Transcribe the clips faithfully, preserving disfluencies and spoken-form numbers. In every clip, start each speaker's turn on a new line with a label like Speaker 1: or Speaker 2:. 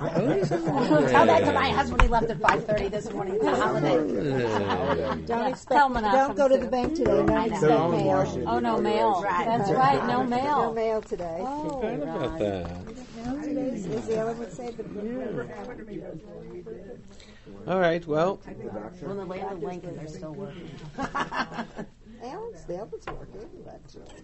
Speaker 1: Tell that to my husband. He left at five thirty this morning. It's a holiday.
Speaker 2: Don't expect, don't go to the bank today. Don't expect mail.
Speaker 3: Oh, no mail.
Speaker 1: Right.
Speaker 3: That's right, no mail.
Speaker 2: No mail today.
Speaker 3: Oh,
Speaker 4: Forgot about that.
Speaker 2: No, today's, as the other would say, the
Speaker 4: All right, well,
Speaker 1: When the land of Lincoln, they're still working.
Speaker 2: Alan's, the other's working, but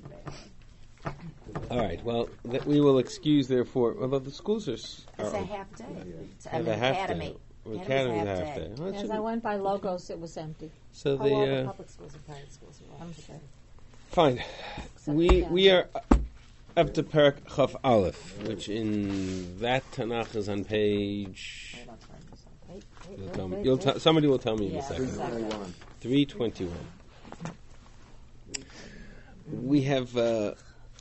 Speaker 4: all right, well, th- we will excuse, therefore, although the schools are... s-
Speaker 1: It's
Speaker 4: are
Speaker 1: a half day. It's
Speaker 4: have
Speaker 1: an
Speaker 4: a half
Speaker 1: academy.
Speaker 4: day. Well,
Speaker 1: Academy's
Speaker 4: Academy's
Speaker 1: half
Speaker 4: half
Speaker 1: day.
Speaker 4: day. Well, it
Speaker 3: as
Speaker 4: should
Speaker 3: I
Speaker 4: be-
Speaker 3: went by Logos, it was empty.
Speaker 4: so
Speaker 2: how all the
Speaker 4: the... Uh,
Speaker 2: public schools and private schools are
Speaker 3: I'm
Speaker 2: open.
Speaker 3: sure.
Speaker 4: fine. We we are up to Perek Chaf Aleph, which in that Tanakh is on page... You'll tell me. You'll t- somebody will tell me in a
Speaker 1: Yeah,
Speaker 4: second.
Speaker 1: exactly.
Speaker 4: three twenty-one. We have... Uh,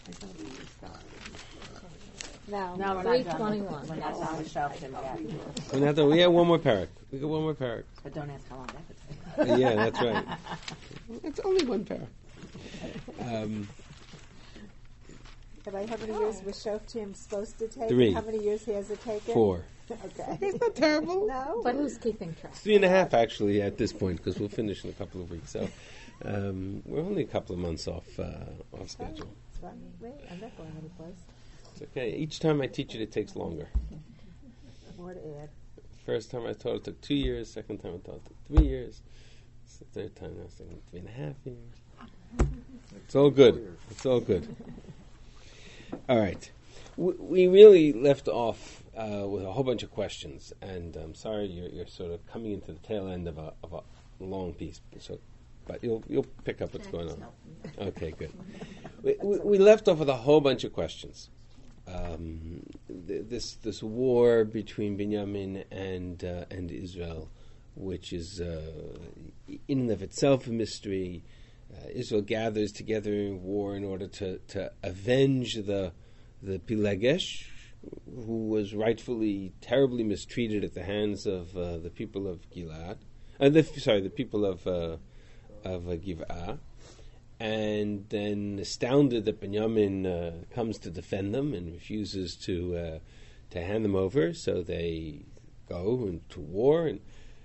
Speaker 3: No,
Speaker 1: No, we're
Speaker 3: three
Speaker 1: not done.
Speaker 3: twenty-one.
Speaker 1: We're not on the shelf yet.
Speaker 4: we're not done. We have one more parak. We got one more parak.
Speaker 1: But don't ask how long that could
Speaker 4: Uh,
Speaker 1: take.
Speaker 4: yeah, that's right. It's only one parak. Um,
Speaker 2: Have I, how many years was Shoftim supposed to take?
Speaker 4: Three.
Speaker 2: How many years has it taken?
Speaker 4: four.
Speaker 2: Okay.
Speaker 4: It's not terrible.
Speaker 2: No?
Speaker 3: But who's keeping track?
Speaker 4: Three and a half, actually, at this point, because we'll finish in a couple of weeks. So um, we're only a couple of months off uh, off schedule.
Speaker 2: It's fine. Wait, I'm not going anyplace.
Speaker 4: It's okay. Each time I teach it, it takes longer.
Speaker 2: More to add.
Speaker 4: First time I taught it took two years. Second time I taught it took three years. It's the third time I was thinking three and a half years. It's all good. It's all good. All right. We, we really left off uh, with a whole bunch of questions, and I'm sorry you're, you're sort of coming into the tail end of a of a long piece. So, but you'll you'll pick up what's going on. Okay, good. We, we, we left off with a whole bunch of questions. Um, th- this this war between Binyamin and uh, and Israel, which is uh, in and of itself a mystery. Uh, Israel gathers together in war in order to, to avenge the the Pilegesh, who was rightfully terribly mistreated at the hands of uh, the people of Gilad, uh, the, sorry, the people of uh, of uh, Giv'ah. And then, astounded that Binyamin uh, comes to defend them and refuses to uh, to hand them over, so they go into war and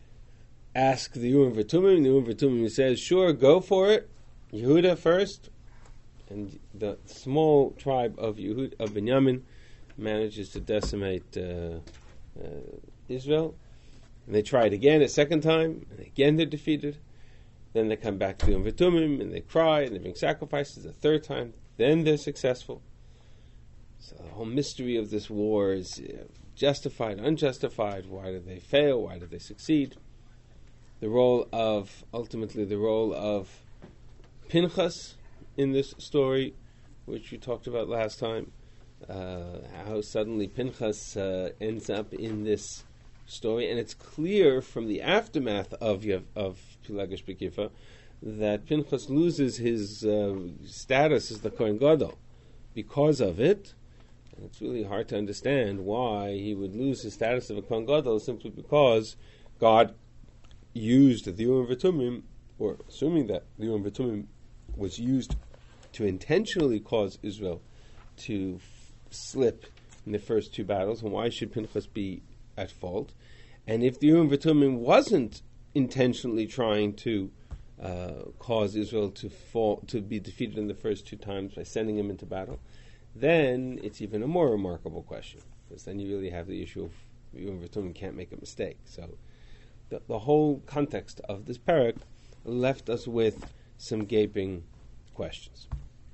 Speaker 4: ask the Urim V'Tumim. The Urim V'Tumim says, "Sure, go for it. Yehuda first." And the small tribe of Yehud, of Binyamin manages to decimate uh, uh, Israel. And they try it again a second time, and again they're defeated. Then they come back to the Yom V'Tumim, and they cry, and they bring sacrifices a third time. Then they're successful. So the whole mystery of this war is uh, justified, unjustified. Why did they fail? Why did they succeed? The role of, ultimately, the role of Pinchas in this story, which we talked about last time, uh, how suddenly Pinchas uh, ends up in this story, and it's clear from the aftermath of Yev, of Pilegesh Bekifa that Pinchas loses his uh, status as the Kohen Gadol because of it. And it's really hard to understand why he would lose his status of a Kohen Gadol simply because God used the Urim V'Tumim, or assuming that the Urim V'Tumim was used to intentionally cause Israel to f- slip in the first two battles, and why should Pinchas be at fault? And if the Urim V'Tumim wasn't intentionally trying to uh, cause Israel to fall, to be defeated in the first two times by sending him into battle, then it's even a more remarkable question, because then you really have the issue of Urim V'Tumim can't make a mistake. So the, the whole context of this parak left us with some gaping questions.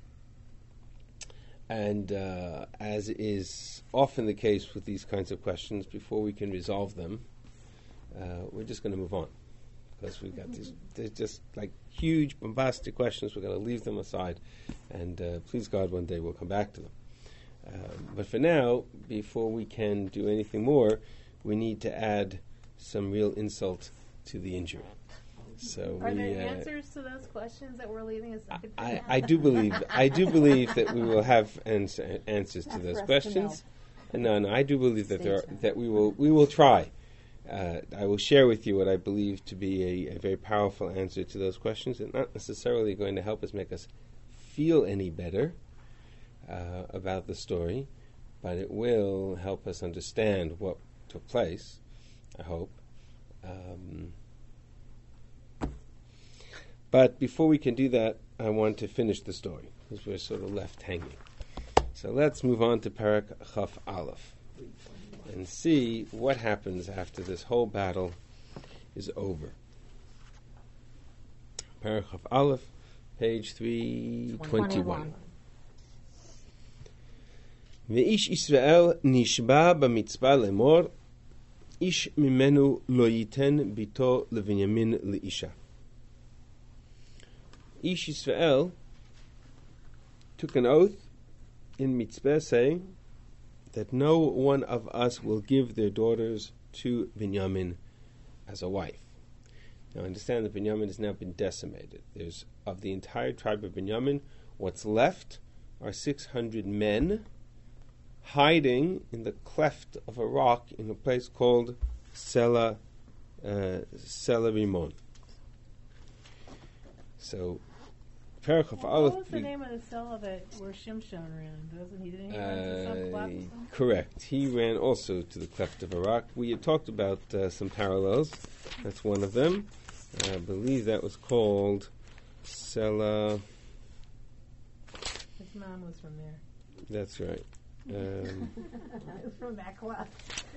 Speaker 4: And uh, as is often the case with these kinds of questions, before we can resolve them, uh, we're just going to move on. Because we've got these, they're just like huge, bombastic questions. We're going to leave them aside. And uh, please God, one day we'll come back to them. Uh, but for now, before we can do anything more, we need to add some real insult to the injury. So
Speaker 5: Are
Speaker 4: we,
Speaker 5: there
Speaker 4: uh,
Speaker 5: answers to those questions that we're leaving aside? for
Speaker 4: I,
Speaker 5: now?
Speaker 4: I do believe I do believe that we will have ans- answers to
Speaker 3: Not
Speaker 4: those
Speaker 3: for us to
Speaker 4: questions. No, no, I do believe that there are, that we will we will try. Uh, I will share with you what I believe to be a, a very powerful answer to those questions. It's not necessarily going to help us make us feel any better uh, about the story, but it will help us understand what took place, I hope. Um, but before we can do that, I want to finish the story, because we're sort of left hanging. So let's move on to Parak Chaf Aleph and see what happens after this whole battle is over. Parak Chaf Aleph, page three twenty-one. Ve'ish Israel nishba b'mitzvah lemor, ish mimenu lo yiten bito leVinyamin leisha. Ish Israel took an oath in mitzvah saying that no one of us will give their daughters to Binyamin as a wife. Now understand that Binyamin has now been decimated. There's, of the entire tribe of Binyamin, what's left are six hundred men hiding in the cleft of a rock in a place called Sela, uh, Sela Rimon. So,
Speaker 6: well, what was the name of the cell that where Shimshon ran? Doesn't he? Didn't he run to some cleft?
Speaker 4: Uh, correct. He ran also to the cleft of a rock. We had talked about uh, some parallels. That's one of them. I believe that was called Sela.
Speaker 6: His mom was from there.
Speaker 4: That's right. Um,
Speaker 6: it was from that cleft.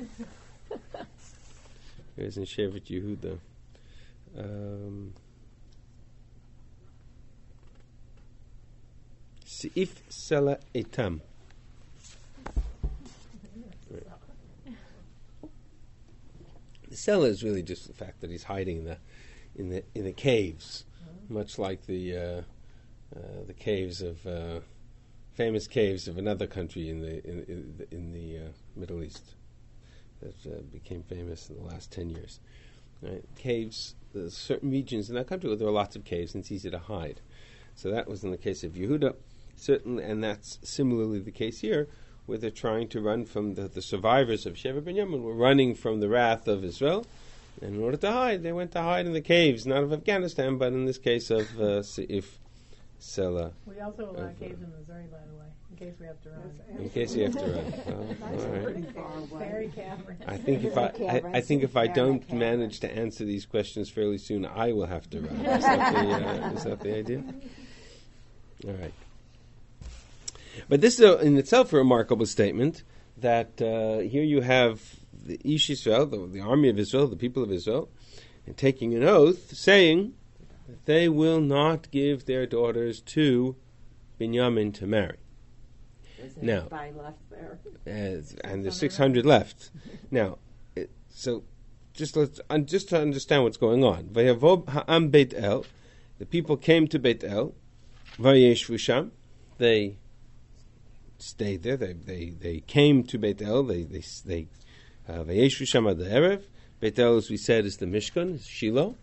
Speaker 4: It was in Shevet Yehuda. Um, Seif Sela Etam. Right. The Sela is really just the fact that he's hiding in the in the in the caves, mm-hmm. much like the uh, uh, the caves of uh, famous caves of another country in the in, in the, in the uh, Middle East that uh, became famous in the last ten years. Right? Caves, there's certain regions in that country where there are lots of caves and it's easy to hide. So that was in the case of Yehuda. Certainly, and that's similarly the case here, where they're trying to run from the, the survivors of Shevet Binyamin were running from the wrath of Israel. And in order to hide, they went to hide in the caves, not of Afghanistan, but in this case of uh, Seif Sela.
Speaker 6: We also allow of, caves in Missouri, by the way, in case we have to run.
Speaker 4: In case you have to run. Oh, all right.
Speaker 6: Pretty far away. Very cavern.
Speaker 4: I think if I, I, I think if I don't manage to answer these questions fairly soon, I will have to run. Is that the, uh, is that the idea? All right. But this is a, in itself a remarkable statement that uh, here you have the Ish Israel, the, the army of Israel, the people of Israel, and taking an oath saying that they will not give their daughters to Binyamin to marry. Now,
Speaker 2: left there.
Speaker 4: Uh, and there's six hundred left. Now, it, so just let's uh, just to understand what's going on. Vayavob ha'am Beit El, the people came to Beit El. Vayeshvu sham, they stayed there. They they they came to Beit El. They they they Vayeshvu sham ad erev. Beit El, as we said, is the Mishkan, is Shiloh.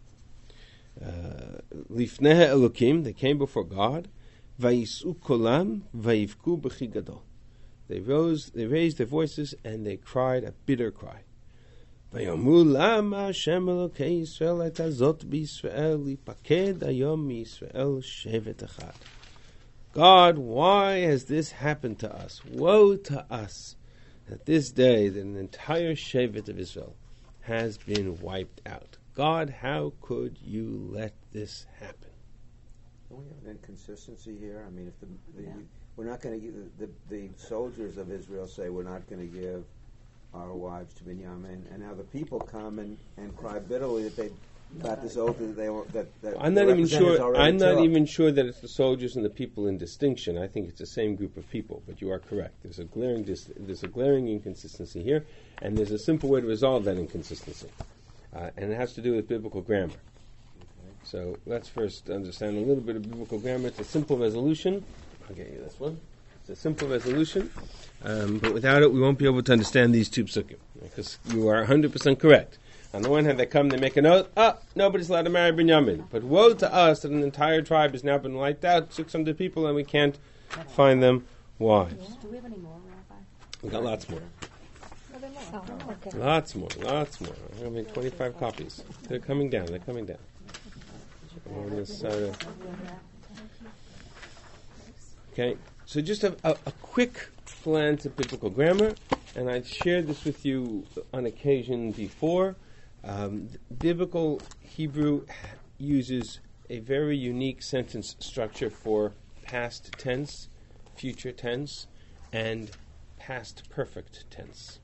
Speaker 4: Lifnei Elokim, they came before God. Vayisu kolam vayivku b'chi gadol. They rose, they raised their voices, and they cried a bitter cry. Vayomu lama Hashem Elokei Yisrael et hazot b'Yisrael lipaked hayom miYisrael shevet echad. God, why has this happened to us? Woe to us that this day that an entire shevet of Israel has been wiped out. God, how could you let this happen?
Speaker 7: Don't we have an inconsistency here? I mean, if the, the yeah. we're not going to give the, the the soldiers of Israel say we're not going to give our wives to Binyamin, and now the people come and, and cry bitterly that they got this oath that they were that, that
Speaker 4: I'm not even sure. I'm not
Speaker 7: took.
Speaker 4: even sure that it's the soldiers and the people in distinction. I think it's the same group of people. But you are correct. There's a glaring dis- there's a glaring inconsistency here, and there's a simple way to resolve that inconsistency, uh, and it has to do with biblical grammar. So let's first understand a little bit of biblical grammar. It's a simple resolution. I'll get you this one. It's a simple resolution, um, but without it, we won't be able to understand these two psukim, because you are one hundred percent correct. On the one hand, they come, they make an oath, ah, nobody's allowed to marry Binyamin. But woe to us that an entire tribe has now been wiped out, six hundred people, and we can't find them wives.
Speaker 1: Do we have any more, Rabbi?
Speaker 4: We got lots more.
Speaker 1: Oh, okay.
Speaker 4: Lots more, lots more. I mean, twenty-five copies. They're coming down, they're coming down. On this side of okay, so just a, a, a quick glance at biblical grammar, and I've shared this with you on occasion before. Um, biblical Hebrew uses a very unique sentence structure for past tense, future tense, and past perfect tense.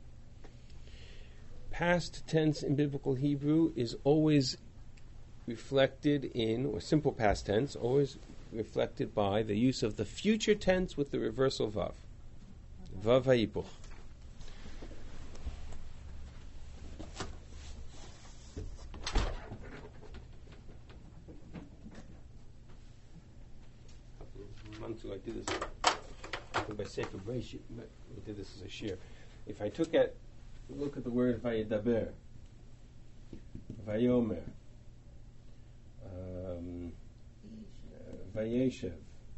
Speaker 4: Past tense in biblical Hebrew is always reflected in, or simple past tense, always reflected by the use of the future tense with the reversal vav. Vav hayipuch. Months ago I did this. I think by Sefer Breshit, but we did this as a shir. If I took at look at the word vayedaber, vayomer, um, uh, vayeshev,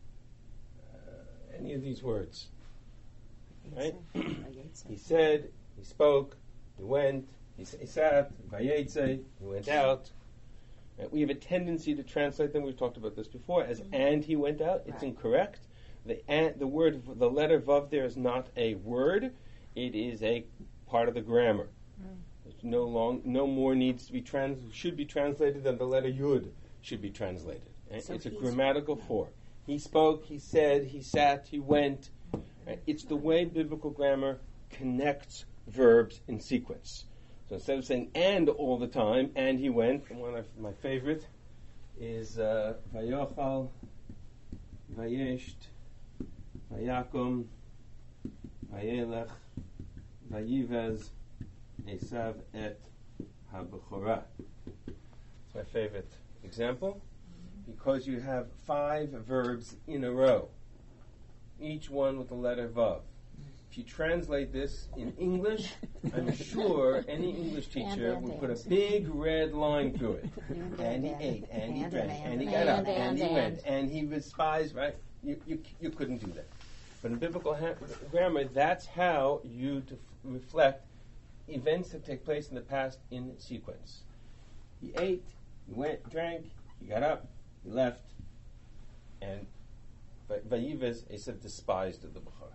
Speaker 4: uh, any of these words, right? He said, he spoke, he went, he, s- he sat, vayetze, he went out. Right? We have a tendency to translate them, we've talked about this before, as mm-hmm. and he went out. It's right. Incorrect. The and, the word, the letter vav there is not a word. It is a part of the grammar. Mm. There's no long, no more needs to be trans, should be translated than the letter yud should be translated. Right? So it's a grammatical form. He spoke, he said, he sat, he went. Right? It's the way biblical grammar connects verbs in sequence. So instead of saying and all the time, and he went, and one of my favorite is uh, Vayochal, Vayesht, Vayakum, Vayelech, Vayivez, Esav et HaBechorah. It's my favorite example because you have five verbs in a row, each one with the letter Vav. If you translate this in English, I'm sure any English teacher
Speaker 3: and,
Speaker 4: would
Speaker 3: and,
Speaker 4: put
Speaker 3: and.
Speaker 4: a big red line through it.
Speaker 1: And,
Speaker 4: and he
Speaker 1: and,
Speaker 4: ate, and,
Speaker 1: and,
Speaker 4: he
Speaker 1: and,
Speaker 4: drank,
Speaker 1: and,
Speaker 4: and, he
Speaker 1: and,
Speaker 4: got
Speaker 3: and,
Speaker 4: up,
Speaker 3: and,
Speaker 4: and, he
Speaker 3: and.
Speaker 4: went, and he despised, right? You, you, you couldn't do that. But in biblical ha- grammar, that's how you def- reflect events that take place in the past in sequence. He ate, he went, drank, he got up, he left, and Vayivez, Esav despised the Bechorah.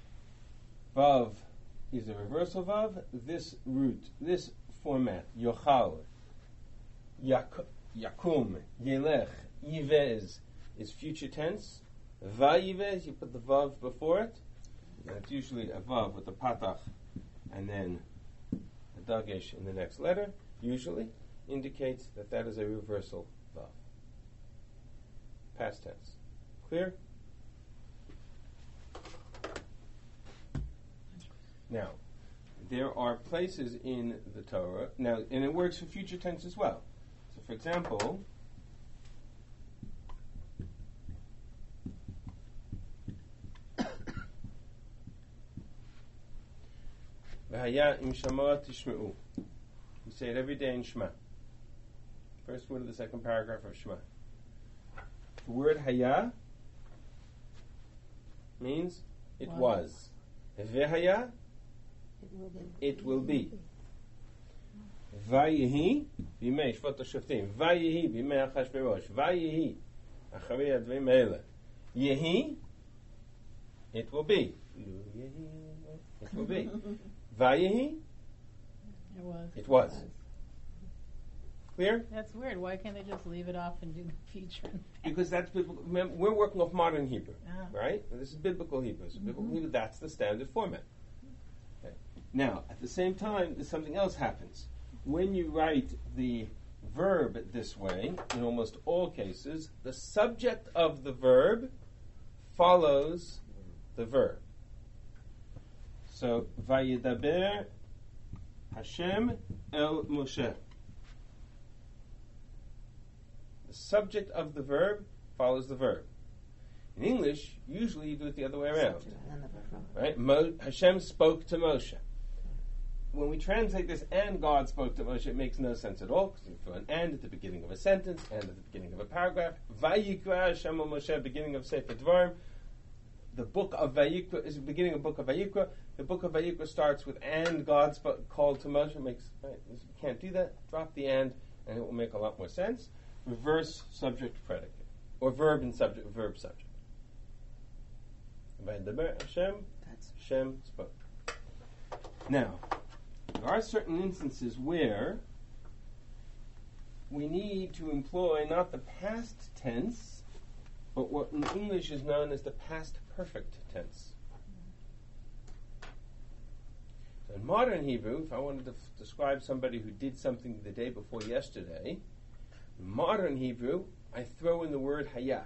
Speaker 4: Vav is a reversal vav. This root, this format, yochal, yak, yakum, yelech, yivez, is future tense. Vayivez, you put the vav before it, and it's usually a vav with a patach, and then a dagesh in the next letter, usually indicates that that is a reversal vav. Past tense. Clear? Now, there are places in the Torah, now, and it works for future tense as well. So, for example, V'haya im shama tishma'u. We say it every day in Shema. First word of the second paragraph of Shema. The word haya means it wow. was. V'haya, it will be. Vayihi b'mei shvot hashoftim. Vayihi b'mei Achashverosh. Vayihi acharei advim eile. Yehi, it will be. It will be. Vayihi,
Speaker 6: it was.
Speaker 4: It was. Clear?
Speaker 6: That's weird. Why can't they just leave it off and do the future?
Speaker 4: Because that's biblical. Remember, we're working off modern Hebrew,
Speaker 6: ah.
Speaker 4: right? And this is biblical Hebrew. So
Speaker 6: mm-hmm.
Speaker 4: biblical Hebrew, that's the standard format. Okay. Now, at the same time, something else happens. When you write the verb this way, in almost all cases, the subject of the verb follows the verb. So, Vayedaber Hashem el Moshe. The subject of the verb follows the verb. In English, usually you do it the other way around. Right? Mo- Hashem spoke to Moshe. When we translate this, and God spoke to Moshe, it makes no sense at all, because you throw an and at the beginning of a sentence, and at the beginning of a paragraph. Vayikra Hashem el Moshe, beginning of Sefer Dvarim. The book of Vayikra is the beginning of the book of Vayikra. The book of Vayikra starts with and God sp- called to Moshe. It makes right, you can't do that. Drop the and, and it will make a lot more sense. Reverse subject predicate, or verb and subject, verb subject. Vayedaber Hashem, Hashem spoke. Now, there are certain instances where we need to employ not the past tense, but what in English is known as the past perfect tense. So in modern Hebrew, if I wanted to f- describe somebody who did something the day before yesterday, in modern Hebrew, I throw in the word haya.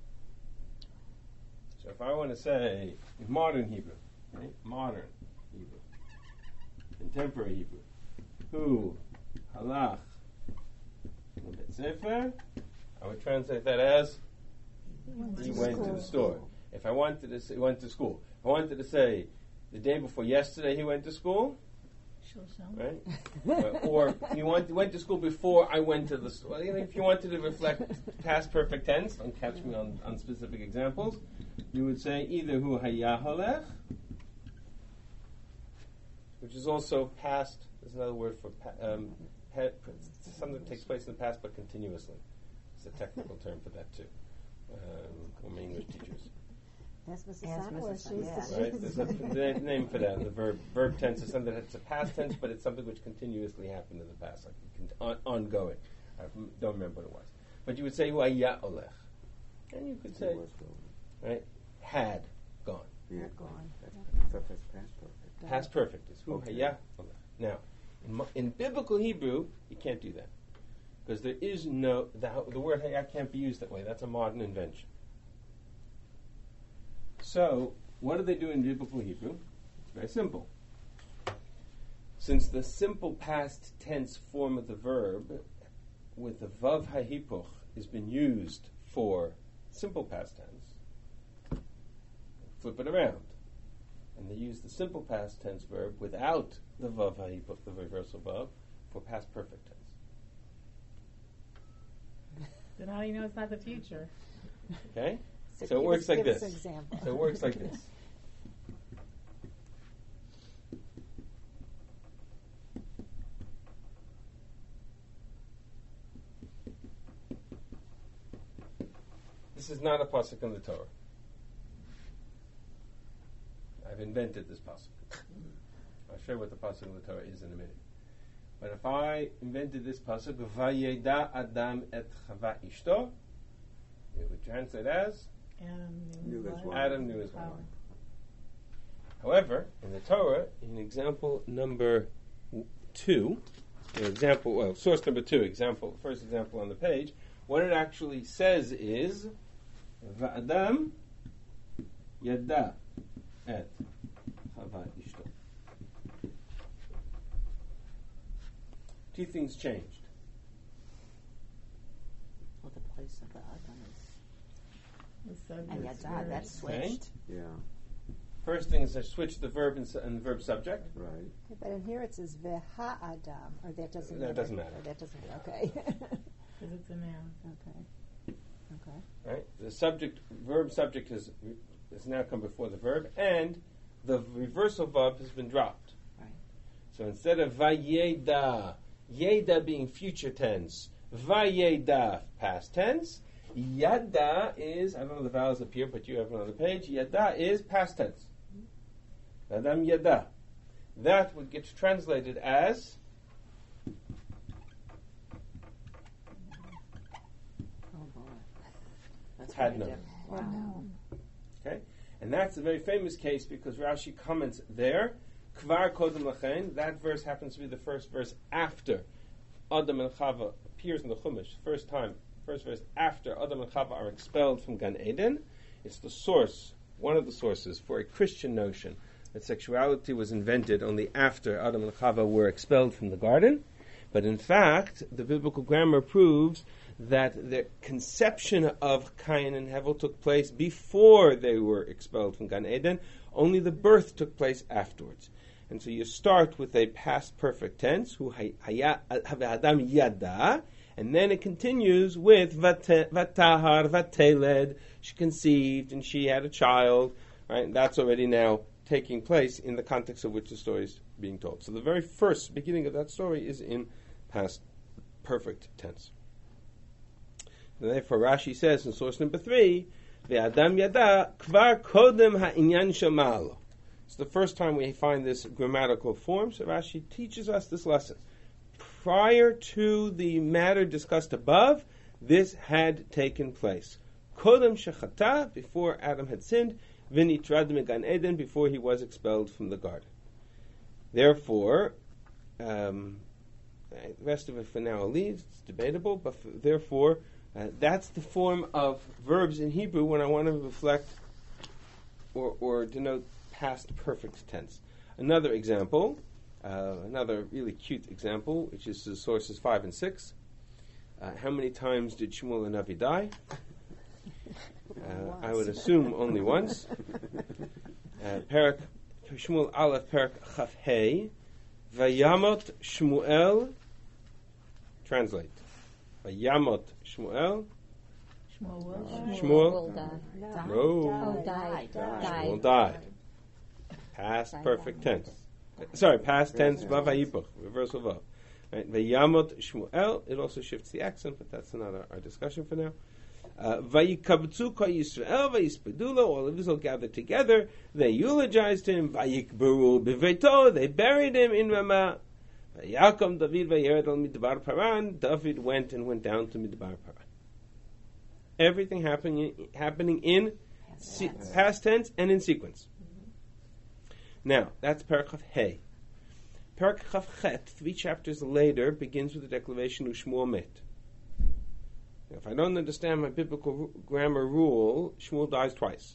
Speaker 4: So if I want to say in modern Hebrew, right? Modern Hebrew, contemporary Hebrew, hu halach lebet sefer, I would translate that as he went to the store. If I wanted to say, he went to school. If I wanted to say the day before yesterday he went to school, right? uh, or he went, went to school before I went to the store. Well, you know, if you wanted to reflect past perfect tense, don't catch me on, on specific examples, you would say either hu haya halech, which is also past. There's another word for pa- um, pa- something that takes place in the past but continuously. It's a technical term for that too. Um, or my English teachers.
Speaker 2: That's Missus
Speaker 1: Yes,
Speaker 2: Sandler.
Speaker 1: Missus
Speaker 2: She used to-
Speaker 1: Sandler.
Speaker 4: Right? There's a na- name for that. The verb verb tense is something that's a past tense, but it's something which continuously happened in the past, like con- on- ongoing. I don't remember what it was. But you would say hu haya olech, and you could say
Speaker 7: It was going.
Speaker 4: right had gone.
Speaker 7: Yeah.
Speaker 2: Gone.
Speaker 7: I thought that's past perfect.
Speaker 4: Past perfect is hu
Speaker 7: Okay.
Speaker 4: haya olech. Now, in, mo- in biblical Hebrew, you can't do that because there is no the, the word haya can't be used that way. That's a modern invention. So, what do they do in biblical Hebrew? It's very simple. Since the simple past tense form of the verb with the vav hahipuch has been used for simple past tense, flip it around. And they use the simple past tense verb without the vav hahipuch, the reversal vav, for past perfect tense.
Speaker 6: Then how do you know it's not the future?
Speaker 4: Okay?
Speaker 2: So
Speaker 4: So it
Speaker 2: give
Speaker 4: works
Speaker 2: us-
Speaker 4: like
Speaker 2: give us
Speaker 4: this.
Speaker 2: an example.
Speaker 4: So it works like this. This is not a pasuk in the Torah. I've invented this pasuk. I'll show you what the pasuk in the Torah is in a minute. But if I invented this pasuk, Vayeda Adam et Chava Ishto, it would translate as
Speaker 6: Adam
Speaker 7: Knew his wife.
Speaker 4: Adam knew his wife.
Speaker 6: Power.
Speaker 4: However, in the Torah, in example number w- two, or example, well, source number two, example, first example on the page, what it actually says is, Va'adam yada et Chava ishto. Two things changed.
Speaker 1: Well, the place of the Adam is,
Speaker 6: The subject
Speaker 1: and
Speaker 6: is
Speaker 1: yada,
Speaker 6: very-
Speaker 1: that's
Speaker 4: Okay.
Speaker 1: switched.
Speaker 7: Yeah,
Speaker 4: First thing is I switch the verb and, su- and the verb subject.
Speaker 7: right.
Speaker 2: Yeah, but in here it says Veha Adam, or that doesn't
Speaker 4: That
Speaker 2: matter.
Speaker 4: doesn't matter.
Speaker 2: Or that doesn't matter. Okay.
Speaker 6: Because it's a noun.
Speaker 2: okay. Okay.
Speaker 4: Right? The subject, verb subject has, has now come before the verb, and the reversal verb has been dropped.
Speaker 1: Right.
Speaker 4: So instead of vayeda, yeda being future tense, vayeda past tense, yada is, I don't know the vowels up here, but you have it on the page, yada is past tense. Adam yada. That would get translated as
Speaker 1: Oh boy. That's
Speaker 4: Had
Speaker 1: very
Speaker 4: known.
Speaker 1: different. Wow.
Speaker 4: Okay? And that's a very famous case because Rashi comments there, Kvar Kodem Lachen, that verse happens to be the first verse after Adam and Chava appears in the Chumash, first time, first verse after Adam and Chava are expelled from Gan Eden. It's the source, one of the sources for a Christian notion that sexuality was invented only after Adam and Chava were expelled from the garden. But in fact, the biblical grammar proves that the conception of Cain and Hevel took place before they were expelled from Gan Eden. Only the birth took place afterwards. And so you start with a past perfect tense, hu haya adam yada, and then it continues with vatahar vateled. She conceived and she had a child. Right? And that's already now taking place in the context of which the story is being told. So the very first beginning of that story is in past perfect tense. And therefore, Rashi says in source number three, "Ve'adam yada kvar kodem ha'inyan shamalo." It's the first time we find this grammatical form, so Rashi teaches us this lesson. Prior to the matter discussed above, this had taken place. Kodem shechata, before Adam had sinned, v'nitrad megan Eden, before he was expelled from the garden. Therefore, um, the rest of it for now leaves. It's debatable, but f- therefore, uh, that's the form of verbs in Hebrew when I want to reflect or, or denote past perfect tense. Another example, uh, another really cute example, which is the sources five and six. Uh, how many times did Shmuel and Navi die? Uh, I would assume only once. Uh, Perak Shmuel Aleph Perak Chaf Hey Vayamot Shmuel. Translate. Vayamot Shmuel.
Speaker 6: Shmuel will
Speaker 3: Shmuel
Speaker 4: Shmuel.
Speaker 3: will die.
Speaker 4: No.
Speaker 3: Oh, died.
Speaker 7: Died.
Speaker 3: Died.
Speaker 4: Shmuel died. Past perfect tense. Sorry, past tense. Vav hayipuch. Reversal vav. Right. Vayamot Shmuel. It also shifts the accent, but that's not our, our discussion for now. Vayikabtzu kol Yisrael vayispedulo. All of Israel gathered together. They eulogized him. Vayikberu beveito. They buried him in Ramah. Vayakom David vayered al midbar paran. David went and went down to midbar paran. Everything happening happening in past, se- past tense and in sequence. Mm-hmm. Now that's Parak Chaf Hey. Parak Chaf Chet, three chapters later, begins with the declaration Ushmuel met. Now, if I don't understand my biblical ru- grammar rule, Shmuel dies twice.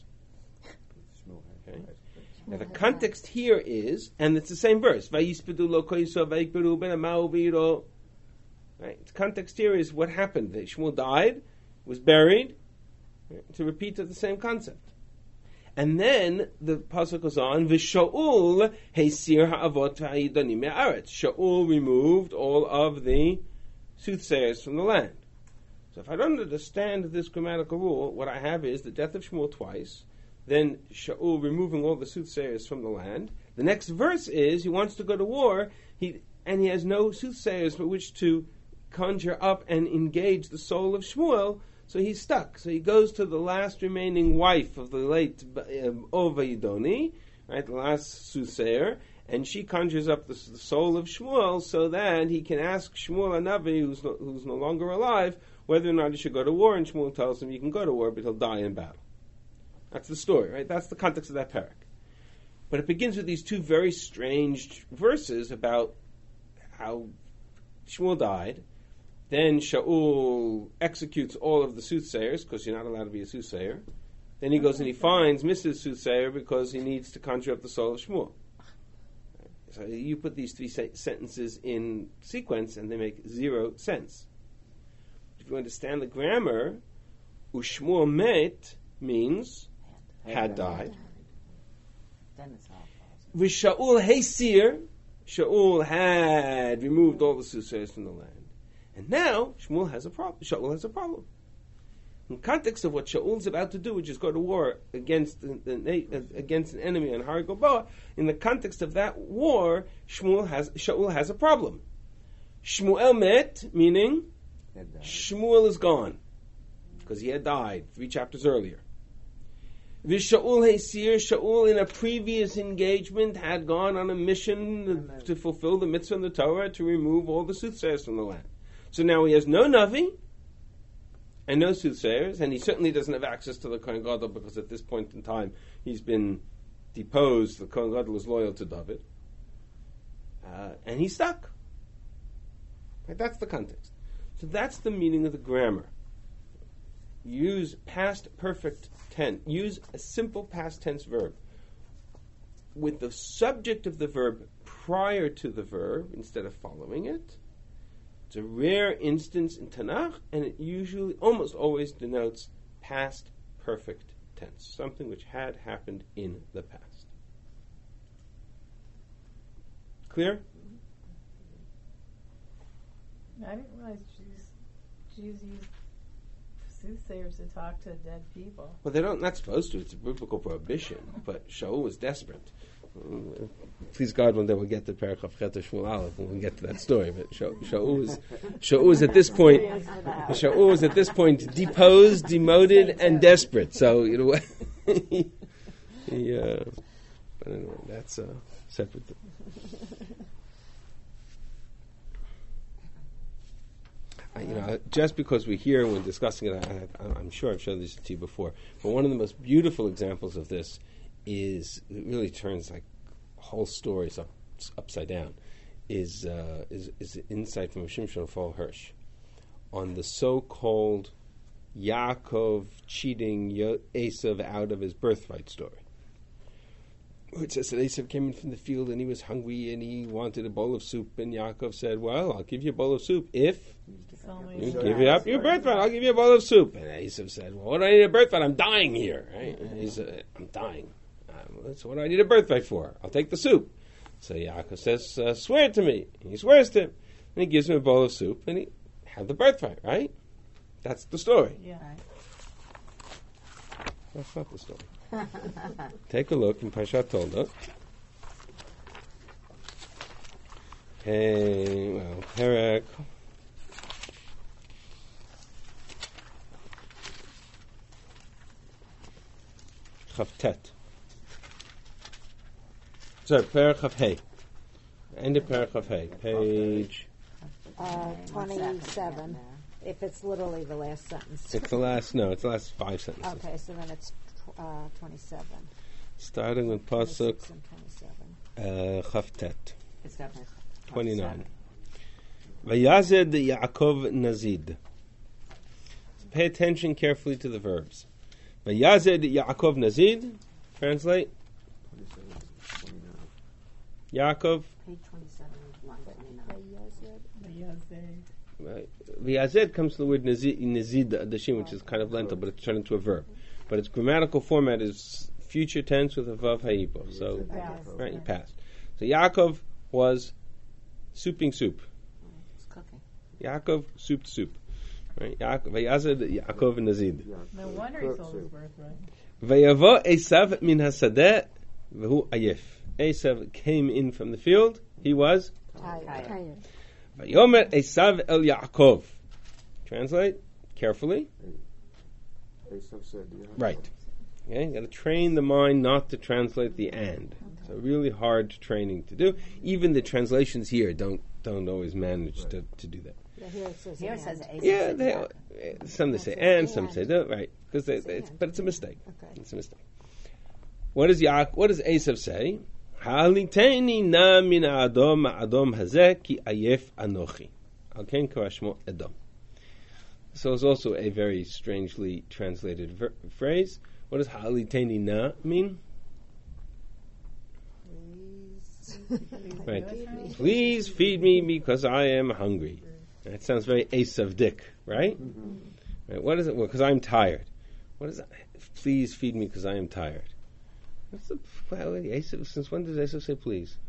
Speaker 4: Okay. Now the context here is, and it's the same verse. Vayispedu lo koiso vayikberu ben amau v'yiro. Right. The context here is what happened. That Shmuel died, was buried, right, to repeat the same concept. And then the pasuk goes on, V'Shaul heisir ha'avot ha'yidonim me'aretz. Shaul removed all of the soothsayers from the land. So if I don't understand this grammatical rule, what I have is the death of Shmuel twice, then Shaul removing all the soothsayers from the land. The next verse is he wants to go to war, he and he has no soothsayers for which to conjure up and engage the soul of Shmuel, so he's stuck. So he goes to the last remaining wife of the late um, Ova Yidoni, right, the last soothsayer, and she conjures up the, the soul of Shmuel so that he can ask Shmuel Hanavi, who's no, who's no longer alive, whether or not he should go to war, and Shmuel tells him you can go to war, but he'll die in battle. That's the story, right? That's the context of that parak. But it begins with these two very strange verses about how Shmuel died. Then Shaul executes all of the soothsayers, because you're not allowed to be a soothsayer. Then he goes and he finds Missus Soothsayer because he needs to conjure up the soul of Shmuel. So you put these three se- sentences in sequence and they make zero sense. If you understand the grammar, Ushmuel met means had died.
Speaker 1: Then it's all
Speaker 4: V'Shaul heisir, Shaul had removed all the soothsayers from the land. And now Shmuel has a problem. Shaul has a problem. In context of what Shaul's about to do, which is go to war against the, the, against an enemy on Har Gilboa, in the context of that war, Shmuel has Shaul has a problem. Shmuel met, meaning Shmuel is gone because he had died three chapters earlier. V'Shaul heisir, Shaul in a previous engagement had gone on a mission to fulfill the mitzvah in the Torah to remove all the soothsayers from the land. So now he has no Navi and no soothsayers, and he certainly doesn't have access to the Kohen Gadol because at this point in time he's been deposed. The Kohen Gadol is loyal to David. Uh, and he's stuck. Right? That's the context. So that's the meaning of the grammar. Use past perfect tense. Use a simple past tense verb with the subject of the verb prior to the verb instead of following it. It's a rare instance in Tanakh, and it usually, almost always, denotes past perfect tense, something which had happened in the past. Clear?
Speaker 6: I didn't realize Jews, Jews use soothsayers to talk to dead people.
Speaker 4: Well, they don't. Not supposed to. It's a biblical prohibition. But Shaul was desperate. Please God, one day we'll get to Perek Chet Shmuel Aleph and we'll get to that story. But Shaul is Shaul is at this point Shaul is at this point deposed, demoted, and desperate. So you know he, he uh, But anyway, that's a separate thing. I, you know, just because we're here and we're discussing it, I, I, I'm sure I've shown this to you before, but one of the most beautiful examples of this is, it really turns like whole stories up, upside down, is, uh, is is an insight from Shimshon Raphael Hirsch on the so-called Yaakov cheating Yo- Esav out of his birthright story. It says that Esav came in from the field and he was hungry and he wanted a bowl of soup, and Yaakov said, well, I'll give you a bowl of soup if you give you up your birthright. I'll give you a bowl of soup. And Esav said, well, what do I need a birthright? I'm dying here. Right? And he said, I'm dying. Um, so what do I need a birthright for? I'll take the soup. So Yaakov says, uh, swear to me. And he swears to him. And he gives him a bowl of soup and he had the birthright, right? That's the story.
Speaker 6: Yeah.
Speaker 4: That's not the story. Take a look in Parshat Tolda. Hey, well, Perek. Chavtet. Sorry, Perek Chav Hey. End of Perek Chav Hey. Page.
Speaker 2: Uh, twenty-seven, if it's literally the last sentence.
Speaker 4: It's the last, no, it's the last five sentences.
Speaker 2: Okay, so then it's tw- uh, twenty-seven.
Speaker 4: Starting with Pasuk
Speaker 2: twenty-six and twenty-seven.
Speaker 4: uh, Chavtet.
Speaker 1: It's definitely
Speaker 4: twenty-nine. Vayazed Yaakov Nazid. So pay attention carefully to the verbs. Vayazed Yaakov Nazid. Translate. Yaakov.
Speaker 1: Page twenty-seven, line twenty-nine.
Speaker 4: Right. V'yazed comes from the word nazid, nazid adashim, which is kind of lentil, but it's turned into a verb. But its grammatical format is future tense with a vav ha'ipo. So, right, you passed. So Yaakov was souping soup.
Speaker 1: It's cooking.
Speaker 4: Yaakov souped soup. Right? Yaakov, v'yazed Yaakov nazid.
Speaker 6: No wonder he sold his birthright.
Speaker 4: V'yavo Esav min hasadeh v'hu ayef. Esav came in from the field. He was
Speaker 2: Tired.
Speaker 4: Vayomer Esav el Yaakov. Translate carefully.
Speaker 7: Esav said, yeah.
Speaker 4: Right. Okay, you got to train the mind not to translate the and. It's a really hard training to do. Even the translations here don't don't always manage to, to do that.
Speaker 2: Yeah, here it says
Speaker 1: Here it
Speaker 2: and.
Speaker 1: says Esav.
Speaker 4: Yeah,
Speaker 1: said
Speaker 4: they,
Speaker 1: Yaakov.
Speaker 4: some they say and, some say no. Right, because they, they, it's, but it's a mistake.
Speaker 2: Okay.
Speaker 4: It's a mistake. What does Yaak, What does Esav say? Haliteni na min adom adom hazeh ki ayef anochi. Alken karashmo Edom. So it's also a very strangely translated ver- phrase. What does haliteni na mean? Right. Please feed me because I am hungry. That sounds very Esav-dick, right? Right. What is it? Well, because I'm tired. What is it? Please feed me because I am tired. What's the, well, Esav, since when does Esav say please?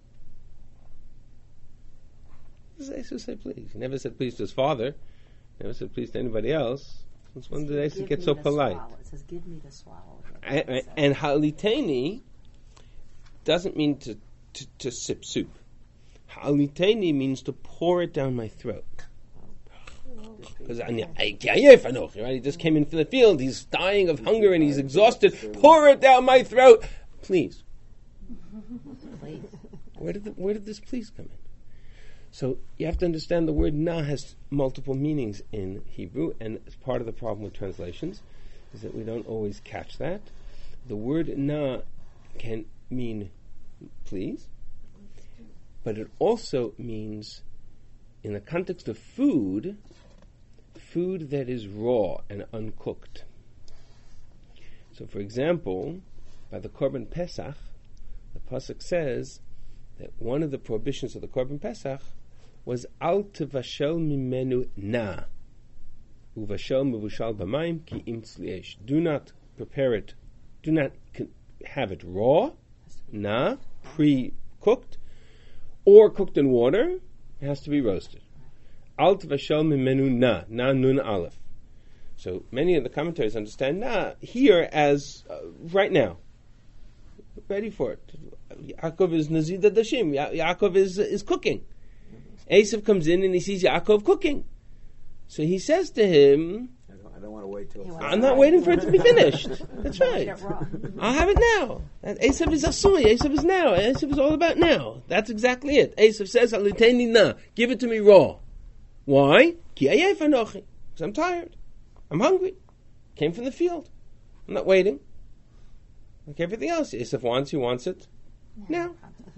Speaker 4: When does Esav say please? He never said please to his father. Never said please to anybody else. Since when did Esav
Speaker 1: Give
Speaker 4: get
Speaker 1: me
Speaker 4: so
Speaker 1: the
Speaker 4: polite?
Speaker 1: swallow. It says, give me the swallow.
Speaker 4: And, and, and haliteni doesn't mean to, to, to sip soup. Haliteni means to pour it down my throat. Because right? He just came in from the field. He's dying of hunger and he's exhausted. Pour it down my throat, please.
Speaker 1: Please.
Speaker 4: Where did the, where did this please come in? So you have to understand the word na has multiple meanings in Hebrew, and it's part of the problem with translations is that we don't always catch that. The word na can mean please, but it also means, in the context of food, food that is raw and uncooked. So, for example, by the Korban Pesach, the Pasuk says that one of the prohibitions of the Korban Pesach was al tevashel mimenu na, uvashel mevushal b'mayim ki im tzliesh. Do not prepare it, do not con- have it raw, na, pre-cooked, or cooked in water. It has to be roasted. Al tevashel mimenu na, na nun aleph. So many of the commentaries understand na here as uh, right now. Ready for it. Yaakov is nazid adashim. Ya- Yaakov is uh, is cooking. Esav comes in and he sees Yaakov cooking. So he says to him,
Speaker 7: I don't, I don't want to wait till.
Speaker 1: He
Speaker 7: it's
Speaker 1: wants
Speaker 4: I'm not waiting for it to be finished. That's
Speaker 1: Eat
Speaker 4: right.
Speaker 1: it raw.
Speaker 4: I'll have it now. And Esav is asui. Esav is now. Esav is all about now. That's exactly it. Esav says, "Aliteni na, give it to me raw." Why? Ki ayef anochi. Because I'm tired. I'm hungry. Came from the field. I'm not waiting. Like everything else, Esav wants. He wants it now.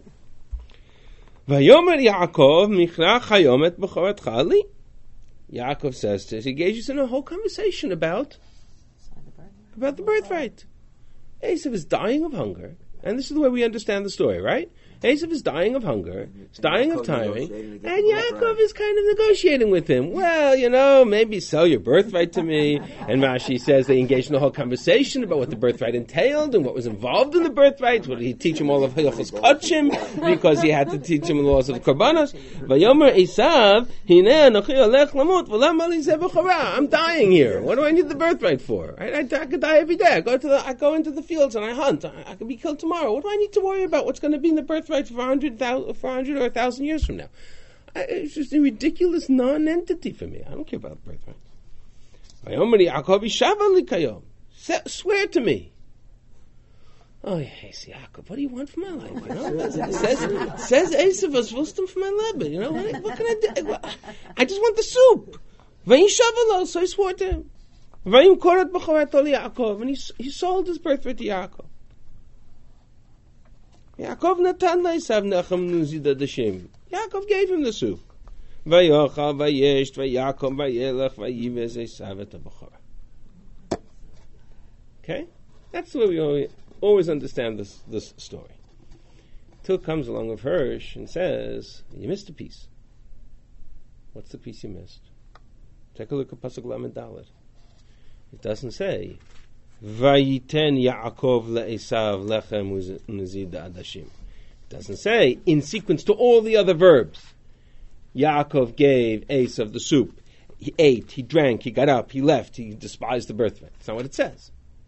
Speaker 4: Vayomer Yaakov michra chayom et b'choretcha ali. Yaakov says to us, he engages in a whole conversation about about the birthright. Esav is dying of hunger, and this is the way we understand the story, right? Esav is dying of hunger, he's dying of tiring, and Yaakov is kind of negotiating with him. Well, you know, maybe sell your birthright to me. And Rashi says they engaged in a whole conversation about what the birthright entailed and what was involved in the birthright. What did he teach him all of Hilchos Kachim? Because he had to teach him the laws of the Korbanos. Vayomer Esav, Hineh anochi olech lamut, v'lam ali zeh b'chora. I'm dying here. What do I need the birthright for? Right? I, I could die every day. I go to the, I go into the fields and I hunt. I, I could be killed tomorrow. What do I need to worry about? What's going to be in the birthright for a hundred thousand, for a hundred or a thousand years from now? I, it's just a ridiculous non-entity for me. I don't care about birthright. Swear to me. Oh yes, Yaakov, what do you want from my life? You know, says says Esav, was willst du from my leber? You know, what, what can I do? I just want the soup. Vayishavalo, so he swore to him. Vayim korat b'chorat oli Yaakov, and he he sold his birthright to Yaakov. Yaakov natan le'Esav nechem nuzida d'shem. Yaakov gave him the soup. Vayochal vayesh vayakom vayelech vayivez Esav et ha'bechorah. Okay, that's the way we always, always understand this this story. Till comes along with Hirsch and says, "You missed a piece. What's the piece you missed?" Take a look at Pasuk Lamed Dalet. It doesn't say, "Vayiten Yaakov le'Esav lechem uzid adashim." It doesn't say, in sequence to all the other verbs, Yaakov gave Esav the soup. He ate, he drank, he got up, he left, he despised the birthright. That's not what it says.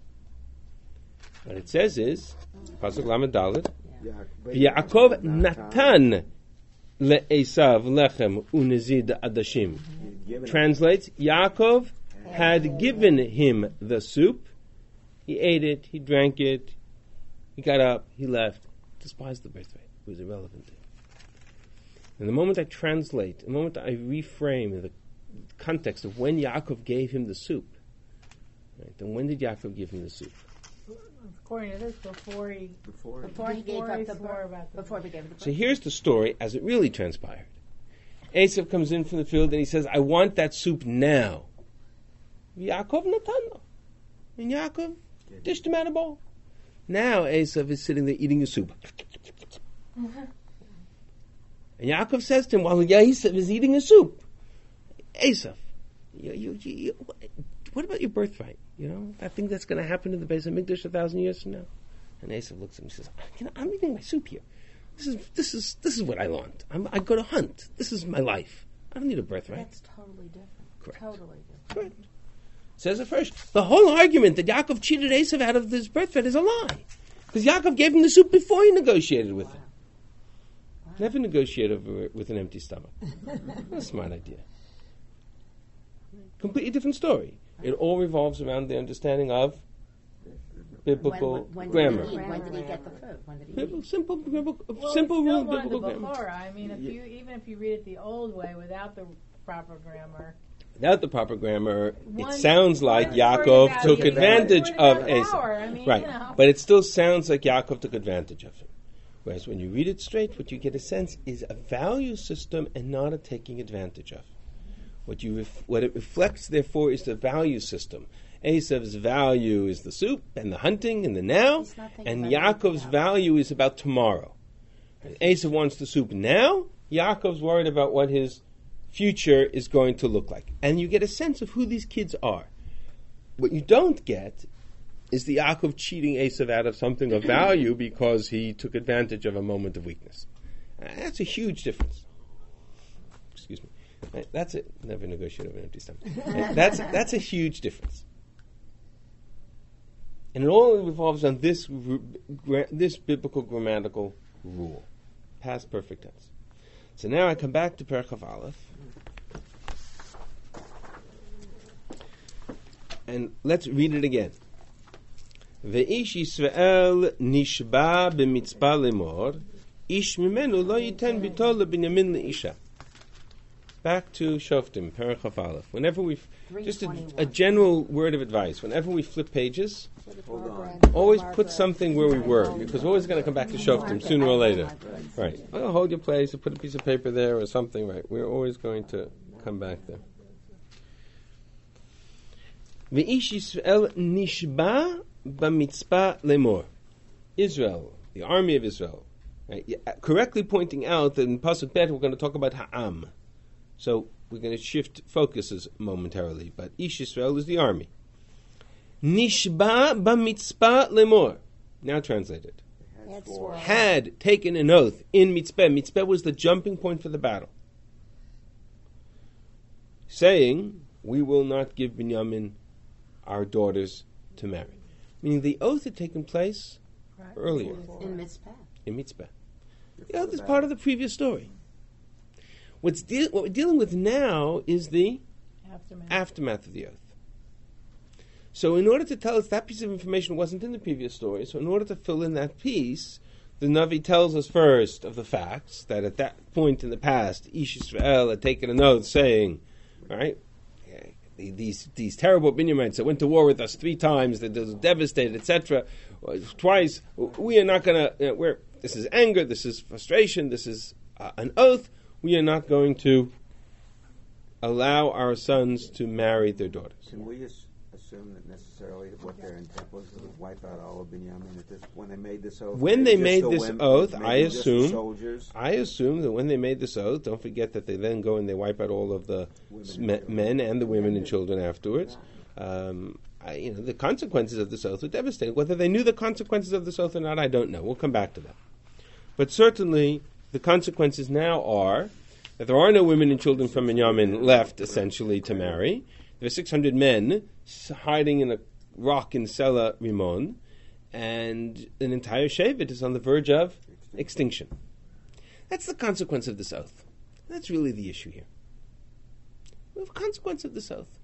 Speaker 4: What it says is, Pasuk Lamed Dalet, Yaakov natan le'Esav lechem unizid adashim. Translates, Yaakov had given him the soup. He ate it, he drank it, he got up, he left. Despised the birthright. It was irrelevant to him. And the moment I translate, the moment I reframe the context of when Yaakov gave him the soup, right, then when did Yaakov give him the soup?
Speaker 6: According to this, before he
Speaker 7: Before,
Speaker 1: Before he gave
Speaker 6: Before
Speaker 1: up
Speaker 6: he
Speaker 1: the
Speaker 6: swore
Speaker 1: birth,
Speaker 6: about the
Speaker 1: before he gave the
Speaker 4: So here's the story as it really transpired. Esav comes in from the field and he says, "I want that soup now." Yaakov natano. And Yaakov dished him out a bowl. Now Esav is sitting there eating the soup. Mm-hmm. And Yaakov says to him, while Esav is eating his soup, "Esav, you, you, you, what about your birthright? You know, that thing that's going to happen in the Beis Hamikdash a thousand years from now?" And Esav looks at him and says, you know, "I'm eating my soup here. This is this is this is what I want. I'm, I go to hunt. This is my life. I don't need a birthright."
Speaker 1: That's totally different.
Speaker 4: Correct.
Speaker 1: Totally different.
Speaker 4: Correct. Says it first. The whole argument that Yaakov cheated Esav out of this birthright is a lie. Because Yaakov gave him the soup before he negotiated with him. Wow. Never negotiate over, with an empty stomach. What a smart idea. Completely different story. It all revolves around the understanding of biblical
Speaker 1: when, when, when
Speaker 4: grammar.
Speaker 1: Did he eat? When did he get the food? When did he
Speaker 4: Biblical,
Speaker 1: eat?
Speaker 4: simple, biblical,
Speaker 6: well,
Speaker 4: simple
Speaker 6: we
Speaker 4: rule
Speaker 6: still
Speaker 4: of biblical
Speaker 6: wanted the
Speaker 4: grammar.
Speaker 6: Bechorah. I mean, if
Speaker 7: Yeah.
Speaker 6: you even if you read it the old way without the proper grammar,
Speaker 4: Without the proper grammar,
Speaker 6: One-
Speaker 4: it sounds like
Speaker 6: one story
Speaker 4: Yaakov
Speaker 6: about
Speaker 4: took
Speaker 6: the-
Speaker 4: advantage
Speaker 6: one
Speaker 4: of
Speaker 6: about
Speaker 4: Esav.
Speaker 6: power. I mean,
Speaker 4: Right.
Speaker 6: you know.
Speaker 4: But it still sounds like Yaakov took advantage of him. Whereas when you read it straight, what you get a sense is a value system and not a taking advantage of. What you ref- what it reflects, therefore, is the value system. Esav's value is the soup and the hunting and the now,
Speaker 1: He's not thinking
Speaker 4: and
Speaker 1: about
Speaker 4: Yaakov's
Speaker 1: anything else.
Speaker 4: value is about tomorrow. And Esav wants the soup now. Yaakov's worried about what his future is going to look like. And you get a sense of who these kids are. What you don't get is the Yaakov cheating Esav out of something of value because he took advantage of a moment of weakness. Uh, that's a huge difference. Excuse me. Right, that's it. Never negotiate over an empty stomach. Right, that's that's a huge difference. And it all revolves on this ru- gra- this biblical grammatical rule, past perfect tense. So now I come back to Perek Chaf Aleph. and let's read it again. Ve'ish Yisrael nishba b'mitzpah lemor, ish mimenu lo yiten bitol leBinyamin leisha. Back to Shoftim, Perek Chaf Aleph. Whenever we, just a, a general word of advice, whenever we flip pages,
Speaker 7: Hold on.
Speaker 4: always put something where we were, because we're always going to come back to Shoftim sooner or later. Right. Well, hold your place, or put a piece of paper there or something, right. We're always going to come back there. Ve'ish Yisrael nishba b'mitzpah lemor. Israel, the army of Israel, right, correctly pointing out that in Pasuk Bet we're going to talk about Ha'am. So we're going to shift focuses momentarily, but Ish Yisrael is the army. Nishba b'mitzpah lemor. Now translated. Had taken an oath in mitzpeh. Mitzpeh was the jumping point for the battle, saying, "We will not give Binyamin our daughters to marry." Meaning the oath had taken place
Speaker 6: Right.
Speaker 4: earlier
Speaker 1: In Mitzpah.
Speaker 4: in mitzpeh. The oath is part of the previous story. What's de- what we're dealing with now is the
Speaker 6: Aftermath.
Speaker 4: aftermath of the oath. So in order to tell us that piece of information wasn't in the previous story, so in order to fill in that piece, the Navi tells us first of the facts that at that point in the past, Ish Yisrael had taken an oath saying, right, these these terrible Binyamites that went to war with us three times, that was devastated, et cetera, twice, we are not going to, you know, we're, this is anger, this is frustration, this is uh, an oath, we are not going to allow our sons to marry their daughters.
Speaker 7: Can we as- assume that necessarily that what their intent was to wipe out all of Binyamin at this, when they made this oath?
Speaker 4: When
Speaker 7: maybe
Speaker 4: they
Speaker 7: just
Speaker 4: made
Speaker 7: the
Speaker 4: this
Speaker 7: women-
Speaker 4: oath,
Speaker 7: maybe
Speaker 4: I
Speaker 7: just the
Speaker 4: assume-
Speaker 7: soldiers.
Speaker 4: I assume that when they made this oath, don't forget that they then go and they wipe out all of the s- me- men and the women and children afterwards. Um, I, you know, the consequences of this oath were devastating. Whether they knew the consequences of this oath or not, I don't know. We'll come back to that. But certainly, the consequences now are that there are no women and children from Binyamin left, essentially, to marry. There are six hundred men hiding in a rock in Sela Rimon, and an entire Shevet is on the verge of extinction. That's the consequence of this oath. That's really the issue here. We have a consequence of this oath.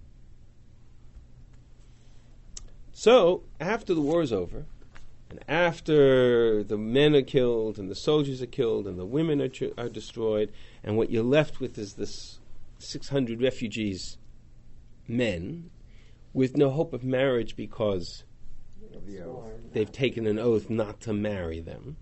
Speaker 4: So, after the war is over, and after the men are killed, and the soldiers are killed, and the women are, tr- are destroyed, and what you're left with is this six hundred refugees, men, with no hope of marriage because
Speaker 7: Of the oath.
Speaker 4: they've taken an oath not to marry them.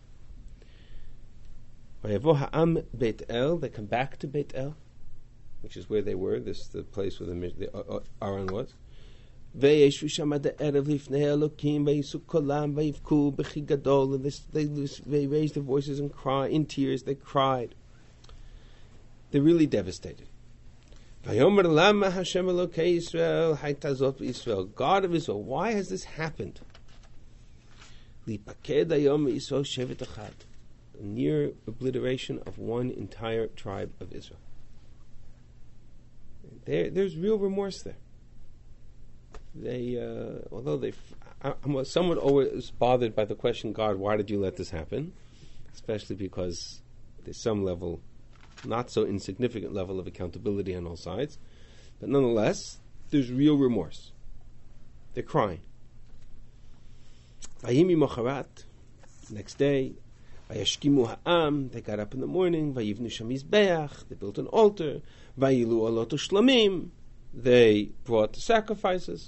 Speaker 4: Vayavo ha'am Beit El, they come back to Beit El, which is where they were, this the place where the, mi- the uh, uh, Aron was. Ve'yeshu sham ad ha'erev lifnei Elokim, ve'yisu kolam, ve'yivku b'chi gadol, and this, they, they raised their voices and cry, in tears, they cried. They're really devastated. Vayomer lama Hashem Elokei Yisrael haytazot Yisrael. God of Israel, why has this happened? Lipaked hayom Yisrael shevet achad. The near obliteration of one entire tribe of Israel. There, there's real remorse there. They, uh, although they, I, I'm somewhat always bothered by the question, God, why did you let this happen? Especially because there's some level, not so insignificant level of accountability on all sides. But nonetheless, there's real remorse. They're crying. Vayimi mocharat, next day, vayashkimu ha'am, they got up in the morning, vayivnu sham mizbeach, they built an altar, vayilu alot u'shlamim, they brought the sacrifices.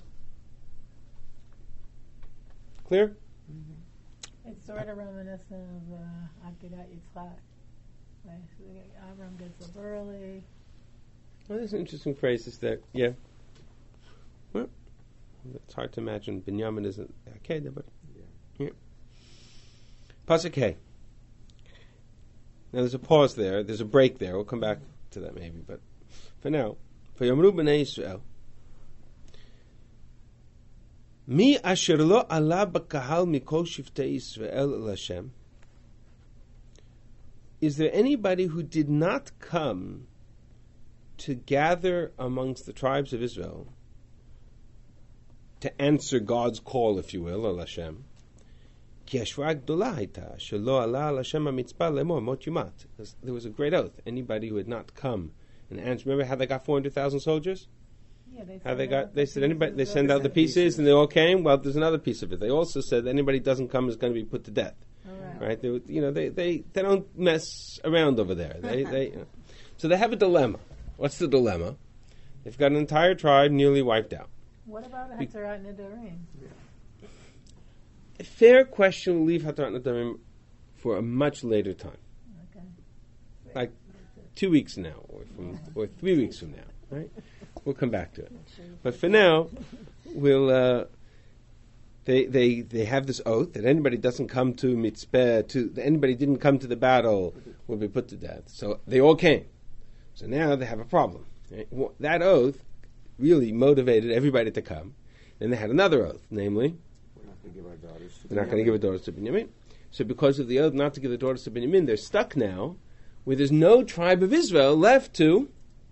Speaker 4: Clear?
Speaker 6: It's sort of reminiscent of uh, Akedat Yitzchak. Right? So Avram gets up early.
Speaker 4: Well, there's an interesting phrase. Is that yeah? Well, it's hard to imagine Binyamin isn't Akedah, but yeah. Pasuk Hey. Now there's a pause there. There's a break there. We'll come back to that maybe, but for now, for Yomru B'nai Yisrael, Mi asher lo ala b'kahal mikol shiftei Yisrael el Hashem. Is there anybody who did not come to gather amongst the tribes of Israel to answer God's call, if you will, El Hashem? Because there was a great oath. Anybody who had not come and answered, remember how they got four hundred thousand soldiers?
Speaker 6: Yeah, they
Speaker 4: How
Speaker 6: send
Speaker 4: they
Speaker 6: out
Speaker 4: got?
Speaker 6: the
Speaker 4: They said anybody. They
Speaker 6: pieces
Speaker 4: send
Speaker 6: of-
Speaker 4: out the pieces, and they all came. Well, there's another piece of it. They also said anybody who doesn't come is going to be put to death.
Speaker 6: All right.
Speaker 4: Right? They, would- you know, they, they, they don't mess around over there. They, they, you know. So they have a dilemma. What's the dilemma? They've got an entire tribe nearly wiped out.
Speaker 6: What about a Hatarat Nedarim?
Speaker 4: A fair question will leave Hatarat Nedarim for a much later time,
Speaker 6: Okay.
Speaker 4: like two weeks from now, or from, or three weeks from now. Right? We'll come back to it. But for now, we'll. Uh, They, they they have this oath that anybody doesn't come to mitzpeh, to anybody didn't come to the battle will be put to death. So they all came. So now they have a problem. Right? Well, that oath really motivated everybody to come. Then they had another oath, namely,
Speaker 7: We're not going to give our daughters to
Speaker 4: we're not going to give our daughters to Binyamin. So because of the oath not to give the daughters to Binyamin, they're stuck now where there's no tribe of Israel left to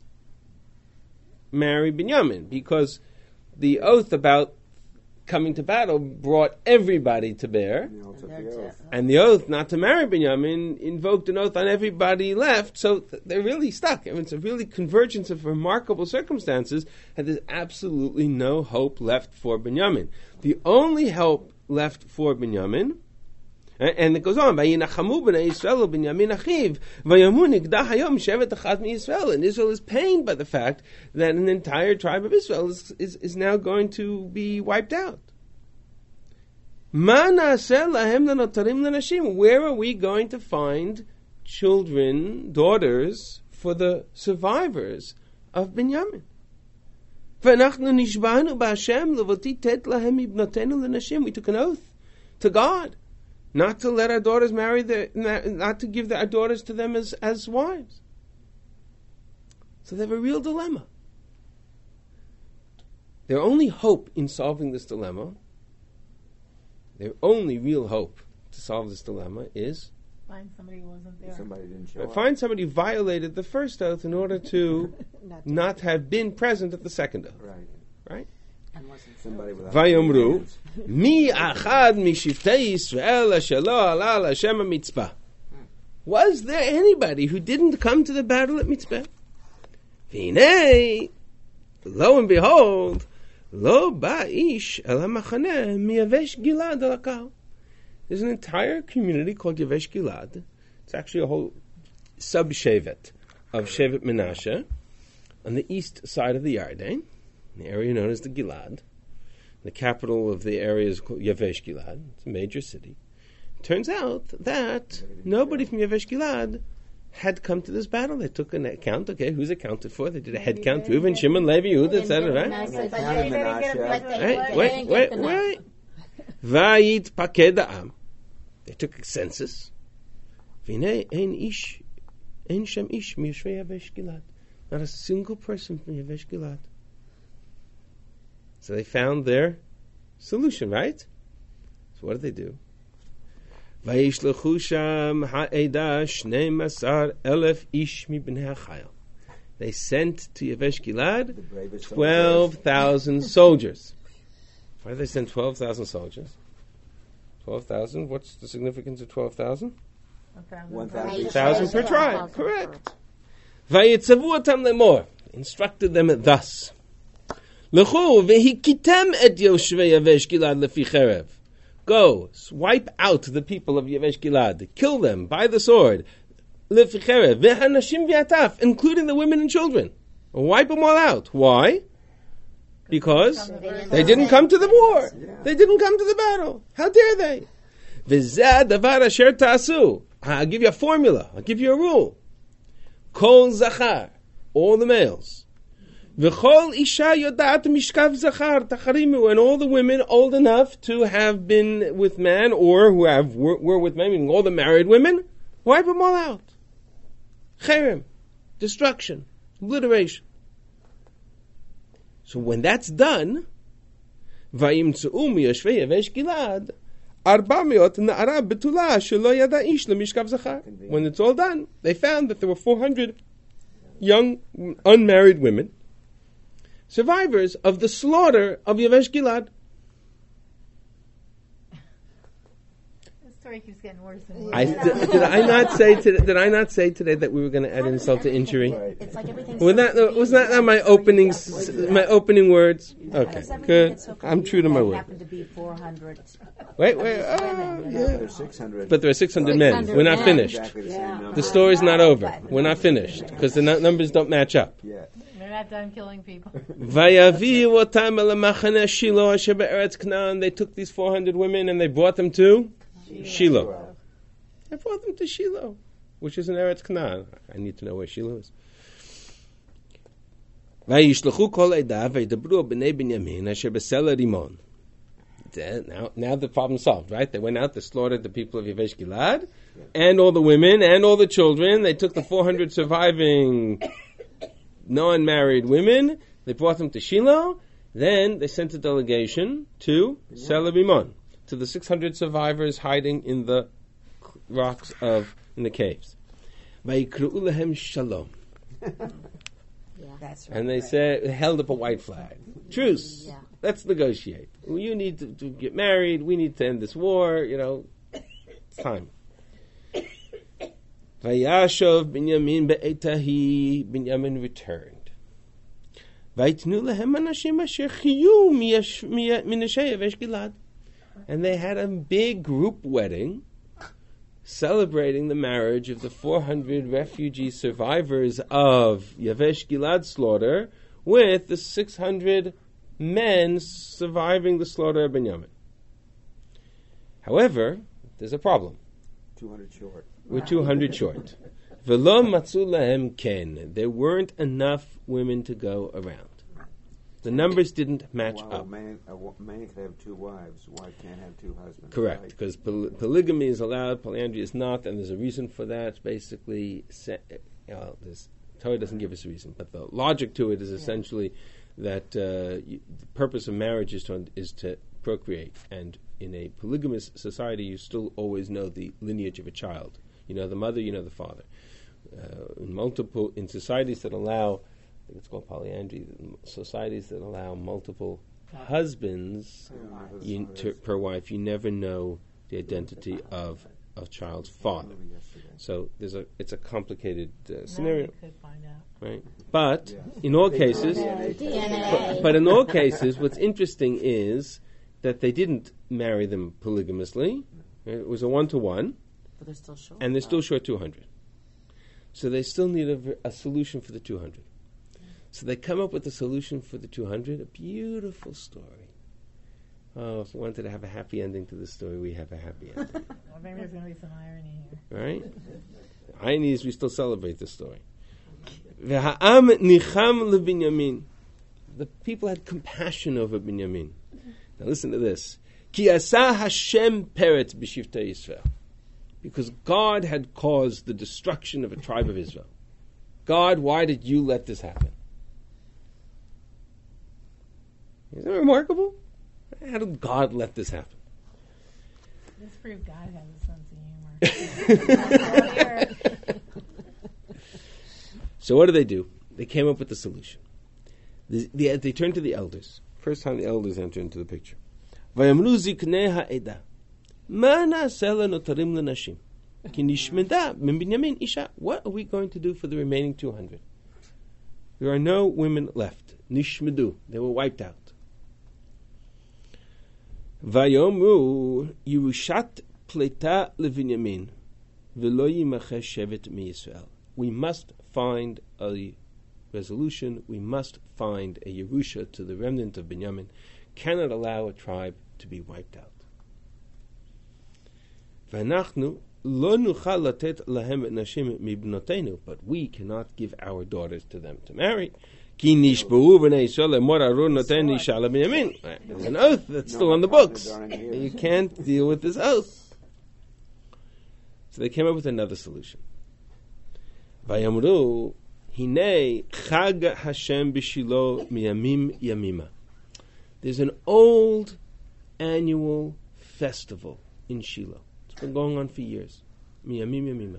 Speaker 4: marry Binyamin, because the oath about coming to battle brought everybody to bear,
Speaker 7: And they all took the oath.
Speaker 4: and the oath not to marry Binyamin invoked an oath on everybody left, so th- they're really stuck. I mean, it's a really convergence of remarkable circumstances, and there's absolutely no hope left for Binyamin. The only hope left for Binyamin, a- and it goes on, "Vayinachamu b'nei Yisrael Binyamin achiv, vayamu nigdah hayom shevet achad miYisrael," and Israel is pained by the fact that an entire tribe of Israel is, is, is now going to be wiped out. Ma na'aseh lahem lenotarim lenashim? Where are we going to find children, daughters, for the survivors of Binyamin? V'anachnu nishba'anu b'Hashem levoti tet lahem ibnotenu lenashim. We took an oath to God not to let our daughters marry their, not to give our daughters to them as, as wives. So they have a real dilemma. Their only hope in solving this dilemma, their only real hope to solve this dilemma is
Speaker 6: Find somebody who wasn't there.
Speaker 7: Somebody didn't show up.
Speaker 4: find somebody who violated the first oath in order to
Speaker 2: Not to-
Speaker 4: not have been present at the second oath.
Speaker 7: Right.
Speaker 4: Right?
Speaker 7: Somebody without
Speaker 4: Vayomru,
Speaker 7: hands.
Speaker 4: Mi achad mishiftei Yisrael asher lo ala l'Hashem mitzpah. Was there anybody who didn't come to the battle at Mitzpah? V'hinei, lo and behold, lo ba ish el hamachaneh mi Yavesh Gilad al hakal. There's an entire community called Yavesh Gilad. It's actually a whole sub-shevet of Shevet Menashe on the east side of the Yarden, the area known as the Gilad. The capital of the area is called Yavesh Gilad. It's a major city. Turns out that nobody from Yavesh Gilad had come to this battle. They took an account. Okay, who's accounted for? They did a head count. Reuben, Shimon, Levi, Yehuda, et cetera. Right?
Speaker 7: Counted Menashe.
Speaker 4: Right? Wait, wait, wait. Vayit paked ha'am. They took a census. V'nei ein ish, ein shem ish miyosvei Yavesh Gilad. Not a single person from Yavesh Gilad. So they found their solution, right? So what did they do? Vayishlechu sham ha'eda shnei masar elef ish mi bnei ha'chayil. They sent to Yavesh Gilad
Speaker 7: The bravest
Speaker 4: twelve thousand soldiers. Why did they send twelve thousand soldiers? Twelve thousand. What's the significance of twelve thousand?
Speaker 7: One thousand.
Speaker 4: Thousand per tribe. Correct. Vayitzavu otam lemor. Instructed them thus. Lechu vehikitem et yoshvei Yavesh Gilad lefi cherev. Go, wipe out the people of Yavesh Gilad. Kill them by the sword. Lefi cherev. Vehanashim v'ataf, including the women and children. Wipe them all out. Why? Because they didn't come to the war. They didn't come to the battle. How dare they? V'zeh davar asher ta'asu. I'll give you a formula. I'll give you a rule. Kol zachar. All the males. V'chol isha yodat mishkav zachar tacharimu, and all the women old enough to have been with man or who have were, were with men, meaning all the married women, wipe them all out. Cherem, destruction, obliteration. So when that's done, vayimtzu miyoshvei Yavesh Gilad arba meot na'ara betula shelo yada ish lemishkav zachar. When it's all done, they found that there were four hundred young unmarried women, survivors of the slaughter of Yavesh Gilad.
Speaker 6: This story keeps getting worse and worse.
Speaker 4: I, did, did I not say today, did I not say today that we were going to add insult to injury?
Speaker 7: Right.
Speaker 1: It's like everything's
Speaker 4: Was
Speaker 1: so
Speaker 4: that was that not my
Speaker 1: convenient.
Speaker 4: opening
Speaker 1: It's so
Speaker 4: s-
Speaker 1: convenient.
Speaker 4: my opening words?
Speaker 1: It's
Speaker 4: Okay,
Speaker 1: everything
Speaker 4: good.
Speaker 1: gets so
Speaker 4: I'm true to my
Speaker 1: convenient.
Speaker 4: word.
Speaker 1: It happened to be four hundred.
Speaker 4: Wait, wait.
Speaker 1: These
Speaker 4: Uh,
Speaker 1: women, you know.
Speaker 4: yeah.
Speaker 7: There's six hundred.
Speaker 4: But there are six hundred men. We're not
Speaker 3: men.
Speaker 4: finished.
Speaker 7: Exactly the same
Speaker 1: Yeah.
Speaker 7: number.
Speaker 4: The story's not over. We're not finished because the nu- numbers don't match up.
Speaker 7: Yeah.
Speaker 6: They're not done killing people.
Speaker 4: Vayaviu otam el machane Shiloh asher be'eretz Canaan. They took these four hundred women and they brought them to Shiloh. They brought them to Shiloh, which is in Eretz Canaan. I need to know where Shiloh is. Vayishlechu kol eda vayidabru b'nei Binyamin asher b'sela Rimon. Now, now the problem's solved, right? They went out, they slaughtered the people of Yavesh Gilad, and all the women, and all the children. They took the four hundred surviving non-married women, they brought them to Shiloh, then they sent a delegation to Sela Rimon, to the six hundred survivors hiding in the rocks of, in the caves. Vayikru'u lehem shalom.
Speaker 1: That's right.
Speaker 4: And they said, held up a white flag. Truce.
Speaker 1: Yeah.
Speaker 4: Let's negotiate. Well, you need to, to get married. We need to end this war. You know, it's time. Vayashov Binyamin be'etahi. Binyamin returned. Vaytnu lehem anashim asher chiyu miyash- miya- minashei Yavesh Gilad. And they had a big group wedding celebrating the marriage of the four hundred refugee survivors of Yavesh Gilad slaughter with the six hundred men surviving the slaughter of Binyamin. However, there's a problem.
Speaker 7: two hundred short.
Speaker 4: We're two hundred short. V'lo matzu lahem ken. There weren't enough women to go around. The numbers didn't match
Speaker 7: Wow,
Speaker 4: up.
Speaker 7: a man, a wo- man can have two wives. Why can't have two husbands?
Speaker 4: Correct,
Speaker 7: Right.
Speaker 4: because poly- polygamy is allowed, polyandry is not, and there's a reason for that. Basically, se- well, this Torah doesn't give us a reason, but the logic to it is essentially that uh, you, the purpose of marriage is to is to procreate, and in a polygamous society, you still always know the lineage of a child. You know the mother, you know the father. Uh, in multiple in societies that allow, I think it's called polyandry, societies that allow multiple husbands you, to, per wife, you never know the identity of a child's father. So there's a it's a complicated uh, scenario,
Speaker 6: Now you could find out.
Speaker 4: right? But in all cases,
Speaker 3: D N
Speaker 4: but,
Speaker 3: A.
Speaker 4: but in all cases, what's interesting is that they didn't marry them polygamously. It was a one to one,
Speaker 1: But they're still short.
Speaker 4: and they're still short two hundred. So they still need a, v- a solution for the two hundred. So they come up with a solution for the two hundred, a beautiful story. Oh, if we wanted to have a happy ending to this story, we have a happy ending.
Speaker 6: Well, maybe there's going to be some irony here.
Speaker 4: Right? Irony is we still celebrate this story. V'ha'am nicham leBinyamin. The people had compassion over Binyamin. Now listen to this. Ki asa Hashem peret b'shivtei Yisrael. Because God had caused the destruction of a tribe of Israel. God, why did you let this happen? Isn't that remarkable? How did God let this happen?
Speaker 6: This proved God has a sense of humor.
Speaker 4: So what do they do? They came up with the solution. The, the, they turned to the elders. First time the elders enter into the picture. Vayamru ziknei ha'eda. Ma na'aseh lenotarim lenashim. Ki nishmeda min Binyamin isha. What are we going to do for the remaining two hundred? There are no women left. Nishmedu. They were wiped out. Vayomru Yerushat pleta leBinyamin v'lo yimaches shevet miYisrael. We must find a resolution. We must find a Yerusha to the remnant of Binyamin. Cannot allow a tribe to be wiped out. V'anachnu lo nuchal latet lahem et nashim mibnotenu. But we cannot give our daughters to them to marry. Ki nishba'u b'nei Yisrael lemor arun noten isha leBinyamin. There's an oath that's still on the books. You can't deal with this oath. So they came up with another solution. Vayamru Hinei Chag Hashem b'Shilo miyamim yamima. There's an old annual festival in Shiloh. It's been going on for years. Miyamim yamima.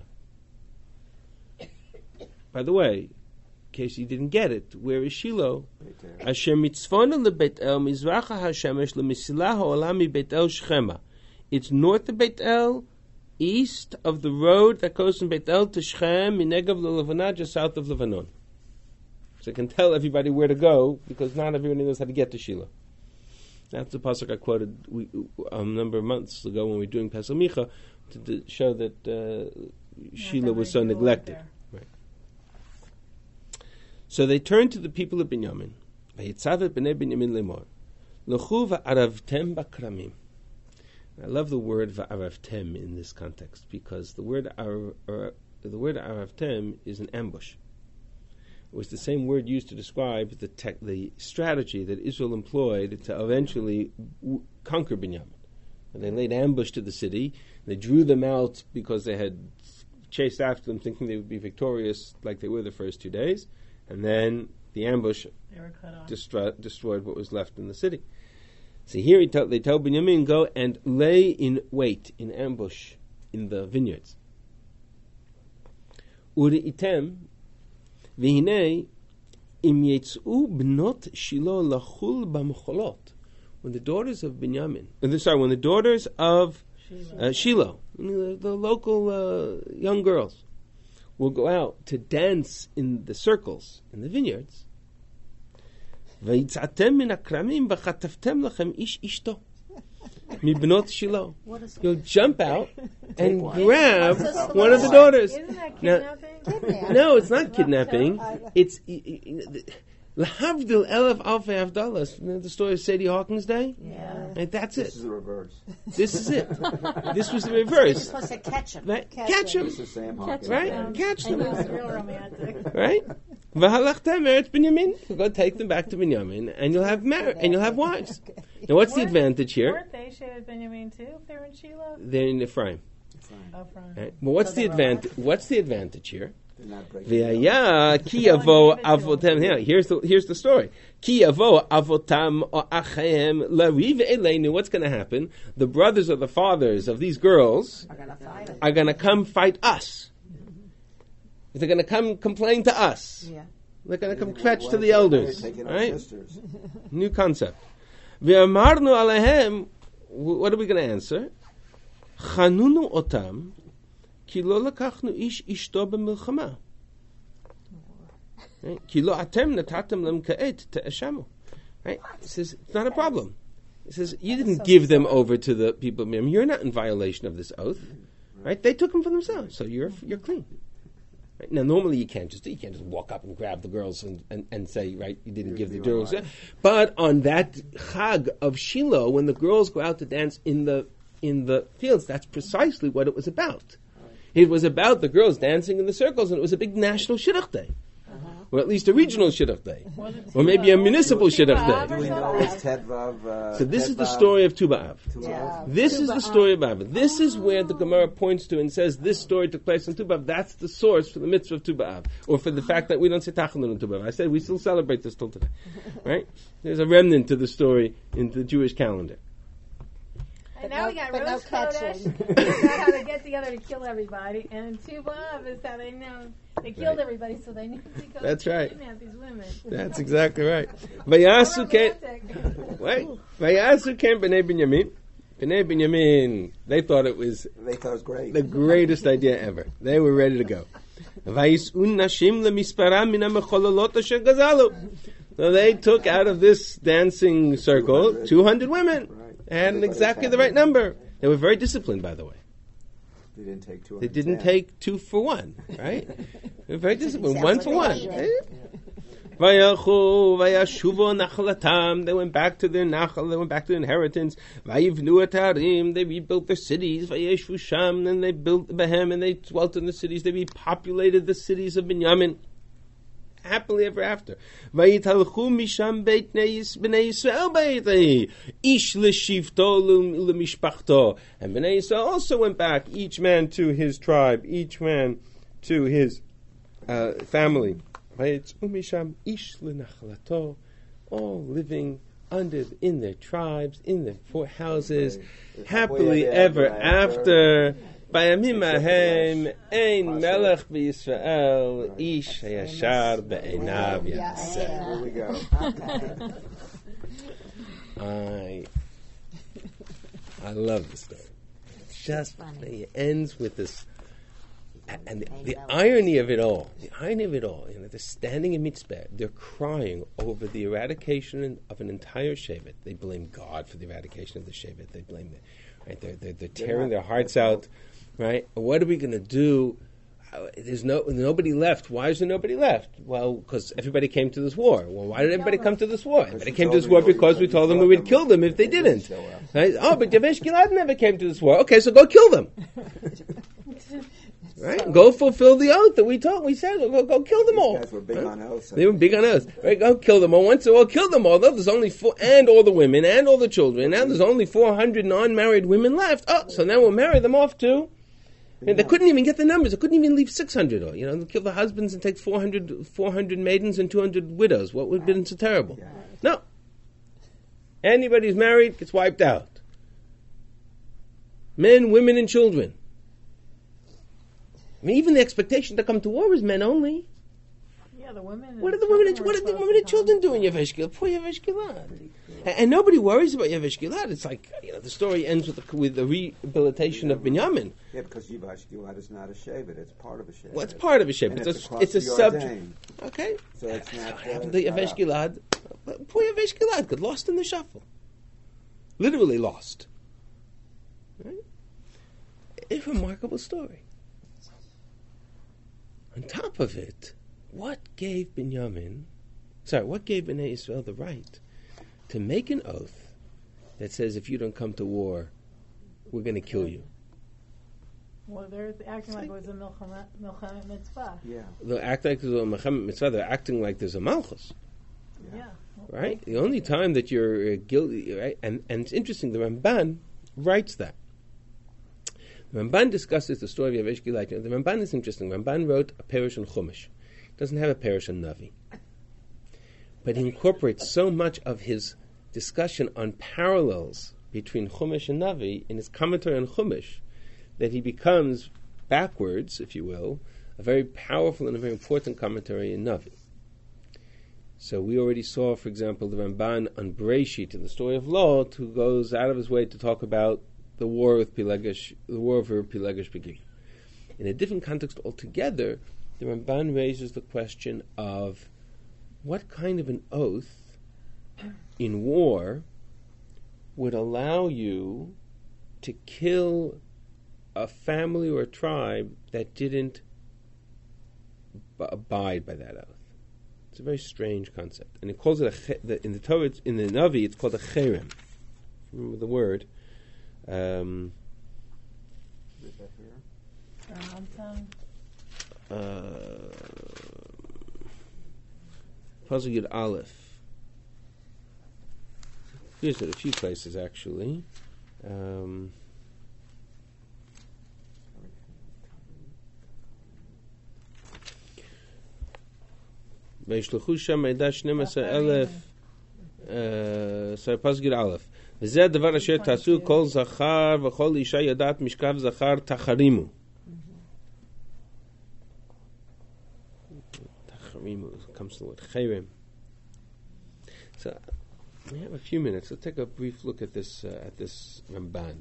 Speaker 4: By the way, in case you didn't get it, where is Shiloh? Asher mitzvona lebeit el mizracha hashemesh lemisilah ha'olam mi Beit El Shechema. It's north of Beit El, east of the road that goes from Beit El to Shechem, Minegav LeLevanah, just south of Lebanon. So I can tell everybody where to go, because not everybody knows how to get to Shiloh. That's the pasuk I quoted we, a number of months ago when we were doing Pesach Micha, to, to show that uh, Shiloh was so neglected. Right. So they turned to the people of Binyamin. Vayitzavet b'nei Binyamin lemor, l'chu va'aravtem b'kramim. I love the word va'aravtem in this context, because the word ar, ar, the word aravtem is an ambush. It was the same word used to describe the tech, the strategy that Israel employed to eventually w- conquer Binyamin. And they laid ambush to the city. They drew them out because they had chased after them, thinking they would be victorious, like they were the first two days. And then the ambush destru- destroyed what was left in the city. So here he t- they tell Binyamin, go and lay in wait, in ambush, in the vineyards. Uri item. V'hinei im yetz'u bnot Shiloh lachul b'mecholot. When the daughters of Binyamin, uh, sorry, when the daughters of uh, Shiloh, the, the local uh, young girls, will go out to dance in the circles in the vineyards, v'yitz'atem min hakramim v'chataftem lachem ish ishto mibnot Shiloh. You'll jump out and grab one of the daughters.
Speaker 6: Isn't that
Speaker 4: Now,
Speaker 6: kidnapping?
Speaker 4: no, it's not kidnapping. It's Lahavdil Elef Alfei Avdalas. You know the story of Sadie Hawkins Day?
Speaker 1: Yeah.
Speaker 4: Right, that's
Speaker 7: This
Speaker 4: it.
Speaker 7: is the reverse.
Speaker 4: This is it. This was the reverse.
Speaker 1: Supposed to catch him.
Speaker 4: Right?
Speaker 2: Catch
Speaker 4: Catch him.
Speaker 7: This is Sam Hawkins.
Speaker 4: Right? Catch them.
Speaker 6: It's real romantic.
Speaker 4: Right? V'halachtem eretz Binyamin. You go take them back to Binyamin, and you'll have mar- and you'll have wives. Now, what's the
Speaker 6: Weren't-
Speaker 4: advantage here?
Speaker 6: Weren't they Shevet Benjamin too? If they were in Shiloh?
Speaker 4: They're in Ephraim.
Speaker 6: Oh, from.
Speaker 4: Right? Well, what's the advantage? What's the advantage here?
Speaker 7: They're not breaking
Speaker 4: V'haya ki yavo avotam. Here, here's the here's the story. Ki yavo avotam or achem lariv eleinu. What's going to happen? The brothers or the fathers of these girls
Speaker 1: Are gonna fight him.
Speaker 4: are going to come fight us. They're going to come complain to us.
Speaker 1: Yeah.
Speaker 4: They're going to come
Speaker 7: Why-
Speaker 4: fetch
Speaker 7: why
Speaker 4: to the
Speaker 7: take-
Speaker 4: elders.
Speaker 7: why taking our
Speaker 4: Right?
Speaker 7: sisters?
Speaker 4: New concept. V'amarnu alehem. What are we going to answer? Chanunu otam. Ki lo lakachnu ish ishto b'milchama. Ki lo atem natatem lem ka'et te'eshamu. Right? It says, it's not a problem. It says, you didn't give them over to the people of Miriam. You're not in violation of this oath. Right? They took them for themselves, so you're you're clean. Right? Now, normally you can't just you can't just walk up and grab the girls and, and, and say, right, you didn't give the girls. But on that Chag of Shiloh, when the girls go out to dance in the in the fields, that's precisely what it was about. It was about the girls dancing in the circles, and it was a big national shidduch day. Or at least a regional shidduch day. Or maybe a municipal shidduch
Speaker 7: Do we
Speaker 4: day.
Speaker 7: know it's Tedvav? Uh,
Speaker 4: So this is the
Speaker 7: Tedvav,
Speaker 4: story of Tu B'Av.
Speaker 7: Tedvav?
Speaker 4: This is the story of Av. This is where the Gemara points to and says this story took place on Tu B'Av. That's the source for the mitzvah of Tu B'Av. Or for the fact that we don't say Tachanun on Tu B'Av. I said we still celebrate this till today. Right? There's a remnant to the story in the Jewish calendar.
Speaker 6: And now
Speaker 2: no-
Speaker 6: we got
Speaker 2: but no
Speaker 6: Rosh Chodesh.
Speaker 2: catching.
Speaker 6: It's about how to get together to kill everybody. And Tu B'Av is how they know they killed
Speaker 4: Right.
Speaker 6: everybody, so they knew to go
Speaker 4: That's right.
Speaker 6: kidnap these women.
Speaker 4: That's exactly right. Vayasu ken,
Speaker 6: Romantic.
Speaker 4: right? Vayasu ken b'nei Binyamin. B'nei Binyamin, they thought it was
Speaker 7: They thought it was great.
Speaker 4: the greatest idea ever. They were ready to go. Vayis'un nashim lemisparam min ha'mechololot asher gazalu. So they took out of this dancing circle two hundred women.
Speaker 7: Right.
Speaker 4: And exactly the right number. They were very disciplined, by the way.
Speaker 7: They didn't take two.
Speaker 4: They didn't take two for one, right? They were very disciplined.
Speaker 1: sound
Speaker 4: One
Speaker 1: like
Speaker 4: for
Speaker 1: they
Speaker 4: one.
Speaker 1: needed.
Speaker 4: Eh? Vayalchu, vayashuvo nachalatam. They went back to their nachal. They went back to their inheritance. Vayivnu etarim. They rebuilt their cities. Vayeshu sham. Then they built Behem, and they dwelt in the cities. They repopulated the cities of Binyamin. Happily ever after. Vayitalchu misham beit bnei Yisrael beitei. Ish l'shivto l'mishpachto. And Bnei Yisrael also went back, each man to his tribe, each man to his uh, family. Vayitzu misham ish l'nachalato. All living under in their tribes, in their four houses, happily ever after. Bayamim ahem ein melech b'Yisrael ish hayashar be'einav yaseh.
Speaker 7: Here we go.
Speaker 4: I I love the story. just
Speaker 3: funny.
Speaker 4: it ends with this. And the, the irony of it all, the irony of it all, you know, they're standing in Mitzpah, they're crying over the eradication of an entire Shevet. They blame God for the eradication of the Shevet. They blame the, right? They're, they're, they're tearing their hearts out, right? What are we going to do? Uh, There's no nobody left. Why is there nobody left? Well, because everybody came to this war. Well, why did everybody come to this war? Everybody came to this war because we told them we would kill them if they didn't. Right? Oh, but Yavesh Gilad never came to this war. Okay, so go kill them. Right? Go fulfill the oath that we told. We said, go, go kill them all.
Speaker 7: These guys were big
Speaker 4: Right?
Speaker 7: on oaths.
Speaker 4: They were big on oaths. Right? Go kill them all. Once they all kill them all, though, there's only four, and all the women, and all the children. Now there's only four hundred non-married women left. Oh, so now we'll marry them off too. And they couldn't even get the numbers. They couldn't even leave six hundred. Or, you know, they kill the husbands and take four hundred, four hundred maidens and two hundred widows. What would have been so terrible? No. Anybody who's married gets wiped out. Men, women, and children. I mean, even the expectation to come to war is men only.
Speaker 6: Yeah, the women.
Speaker 4: What are the women? And, what are the women and children doing? Yavesh Gilad, poor Yavesh Gilad, and, and nobody worries about Yavesh Gilad. It's like, you know, the story ends with the, with the rehabilitation of Binyamin.
Speaker 7: Yeah, because Yavesh Gilad is not a shevet; it's part of a shevet.
Speaker 4: Well, it's part of a shevet.
Speaker 7: And
Speaker 4: It's,
Speaker 7: it's
Speaker 4: a, it's a
Speaker 7: across the
Speaker 4: subject.
Speaker 7: Jordan.
Speaker 4: Okay,
Speaker 7: So it's
Speaker 4: So
Speaker 7: not.
Speaker 4: what
Speaker 7: uh,
Speaker 4: happened to
Speaker 7: it's not
Speaker 4: Yavesh
Speaker 7: up.
Speaker 4: Gilad? Poor Yavesh Gilad got lost in the shuffle. Literally lost. Right? It's a remarkable story. On top of it, what gave Binyamin, sorry, what gave Bnei Israel the right to make an oath that says if you don't come to war, we're going to kill you?
Speaker 6: Well, they're acting like it was a milchama, milchama mitzvah.
Speaker 7: Yeah,
Speaker 4: They'll act like there's a Mechamet Mitzvah, they're acting like there's a Malchus,
Speaker 6: Yeah.
Speaker 4: right? The only time that you're uh, guilty, right? And, and it's interesting, the Ramban writes that. The Ramban discusses the story of Yavesh Gilad. The Ramban is interesting. Ramban wrote a Perush on Chumash. Doesn't have a Perush on Navi. But he incorporates so much of his discussion on parallels between Chumash and Navi in his commentary on Chumash that he becomes, backwards, if you will, a very powerful and a very important commentary in Navi. So we already saw, for example, the Ramban on Bereshit in the story of Lot, who goes out of his way to talk about the war with Pilegesh, the war over Pilegesh Begig. In a different context altogether, the Ramban raises the question of what kind of an oath in war would allow you to kill a family or a tribe that didn't b- abide by that oath. It's a very strange concept, and it calls it a che- the, in the Torah, it's, in the Navi, it's called a cherem. Remember the word. Um,
Speaker 7: is that here?
Speaker 6: Um,
Speaker 4: uh, Pasuk Yud Aleph. Here's it a few places actually. Um, Ve'yishluchu sham meida shnei asar elef. Sorry, Pasuk Yud Aleph. וזה הדבר אשר תעשו כל זכר וכל אישה יודעת משכב זכר תחרימו. תחרימו comes to the word cherem. So we have a few minutes. Let's take a brief look at this uh, at this Ramban.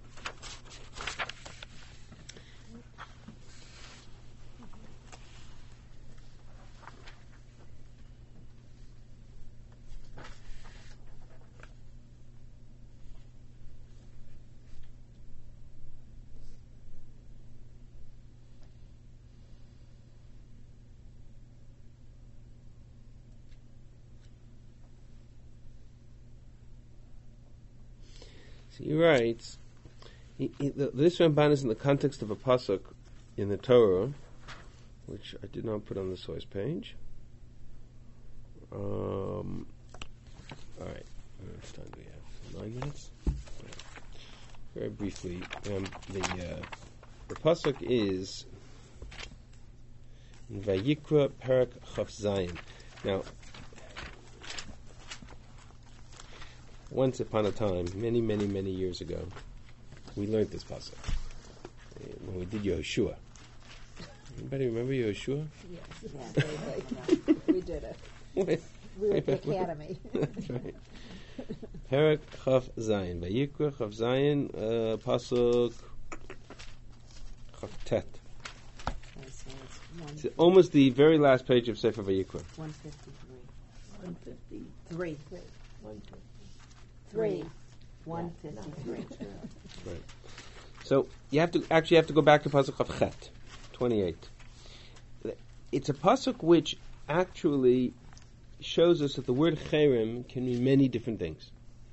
Speaker 4: So he writes, he, he, the, this Ramban is in the context of a pasuk in the Torah, which I did not put on the source page. Um, all right, how much time do we have? Nine minutes. Right. Very briefly, um, the uh, the pasuk is in Vayikra Parak Chaf Zayin. Now, once upon a time, many, many, many years ago, we learned this pasuk uh, when we did Yehoshua. Anybody remember Yehoshua?
Speaker 3: Yes. Yeah, we did it. We were at the academy.
Speaker 4: That's right. Parak Chaf Zayin. Vayikra Chaf Zayin, uh, pasuk Pasuk of Tet.
Speaker 1: Okay, so it's one,
Speaker 4: It's almost the very last page of Sefer Vayikra.
Speaker 1: one fifty-three.
Speaker 2: One fifty.
Speaker 1: Three.
Speaker 2: One fifty.
Speaker 1: Three. One fifty-three.
Speaker 4: Right. So you have to actually have to go back to Pasuk of Chet, twenty-eight. It's a pasuk which actually shows us that the word cherem can mean many different things.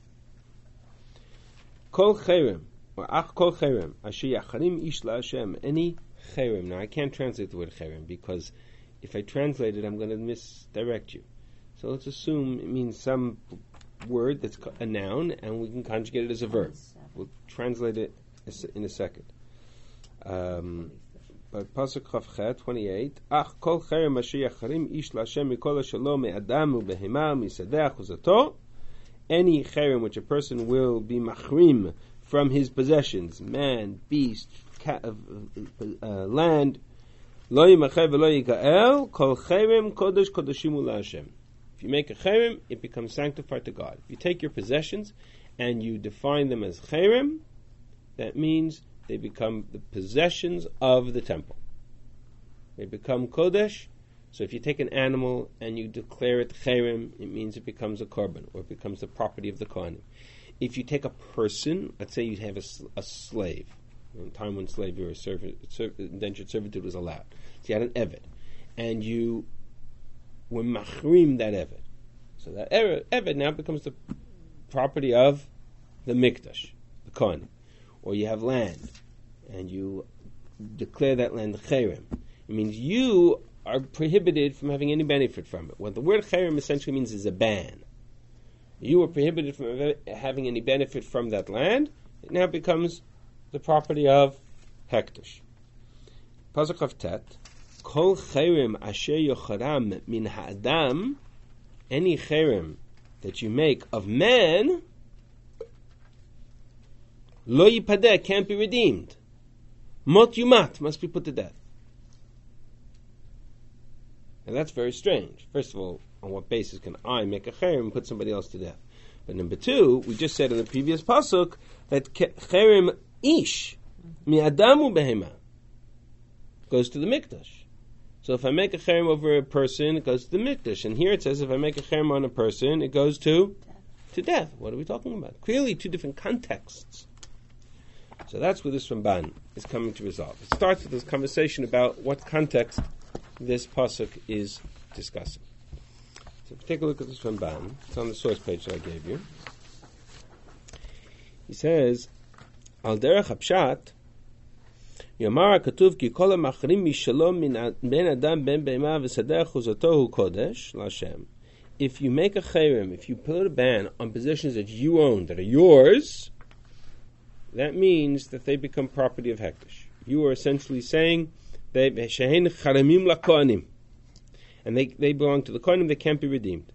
Speaker 4: Kol cherem, or ach kol cherem, asher yacharim ish la'Hashem. Any cherem. Now I can't translate the word cherem because if I translate it, I'm going to misdirect you. So let's assume it means some word that's a noun, and we can conjugate it as a verb. We'll translate it in a second. Um, but Pasuk Chavchet twenty-eight. Ach kol cherem asher yacharim ish la'Hashem mikol shalom me'adam u'behema misadeh uzato. Any cherem which a person will be machrim from his possessions, man, beast, cat, uh, uh, land, lo yimacher v'lo yiga'el, kol cherem kodesh kodeshimu la'Hashem. If you make a cherem, it becomes sanctified to God. If you take your possessions and you define them as cherem, that means they become the possessions of the temple. They become kodesh. So if you take an animal and you declare it cherem, it means it becomes a korban, or it becomes the property of the kohanim. If you take a person, let's say you have a, a slave, in a time when slavery or servant, serv- indentured servitude was allowed. So you had an eved, and you were machrim that eved. So that eved now becomes the property of the mikdash, the kohanim. Or you have land, and you declare that land cherem. It means you are prohibited from having any benefit from it. What the word cherem essentially means is a ban. You are prohibited from having any benefit from that land. It now becomes the property of hektish. Pasuk of Tet. Kol cherem asher yocharam min ha'adam. Any cherem that you make of man, lo yipadeh, can't be redeemed. Mot yumat, must be put to death. And that's very strange. First of all, on what basis can I make a cherem and put somebody else to death? But number two, we just said in the previous pasuk that cherem ish mi adamu behema goes to the mikdash. So if I make a cherem over a person, it goes to the mikdash. And here it says if I make a cherem on a person, it goes to to death. What are we talking about? Clearly, two different contexts. So that's where this Ramban is coming to resolve. It starts with this conversation about what context this pasuk is discussing. So if you take a look at this Ramban, it's on the source page that I gave you. He says, Al derech hapshat, Yamar katuv ki kol ha'machrim mishalom min ben adam ben be'ema v'sadeh chuzotohu kodesh l'Hashem. If you make a cherem, if you put a ban on possessions that you own, that are yours, that means that they become property of hektish. You are essentially saying they shehein charamim lakohanim, and they they belong to the kohanim. They can't be redeemed.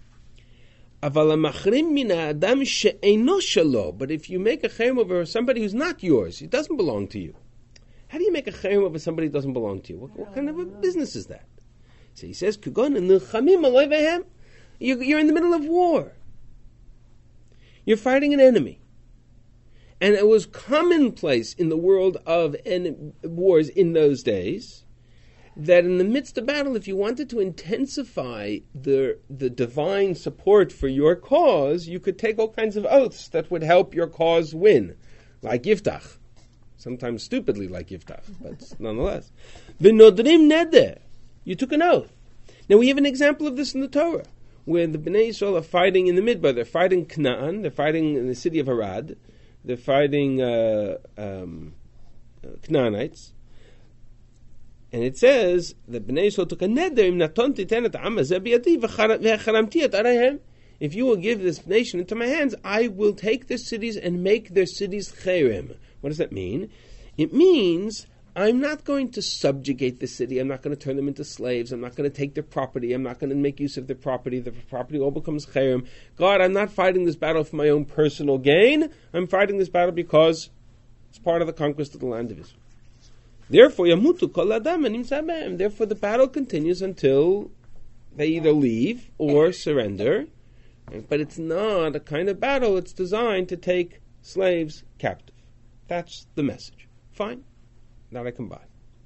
Speaker 4: Aval machrim min adam she'eino shalo. But if you make a cherem over somebody who's not yours, it doesn't belong to you. How do you make a cherem over somebody who doesn't belong to you? What, what kind of a business is that? So he says, "Kugon nilchamim aloi vehem." You're in the middle of war. You're fighting an enemy. And it was commonplace in the world of en- wars in those days that in the midst of battle, if you wanted to intensify the the divine support for your cause, you could take all kinds of oaths that would help your cause win, like Yiftach. Sometimes stupidly like Yiftach, but nonetheless. V'nodrim neder. You took an oath. Now we have an example of this in the Torah, where the Bnei Yisrael are fighting in the Midbar. They're fighting Canaan. They're fighting in the city of Arad. They're fighting uh, um, uh, Canaanites. And it says that Bnei Yisrael took a neder, im naton titen et ha'am hazeh biyadi v'charamti et areihem. If you will give this nation into my hands, I will take their cities and make their cities cherem. What does that mean? It means I'm not going to subjugate the city. I'm not going to turn them into slaves. I'm not going to take their property. I'm not going to make use of their property. The property all becomes cherem. God, I'm not fighting this battle for my own personal gain. I'm fighting this battle because it's part of the conquest of the land of Israel. Therefore, yamutu kol adam anim sabem. Therefore, the battle continues until they either leave or surrender. But it's not a kind of battle. It's designed to take slaves captive. That's the message. Fine. that I can buy.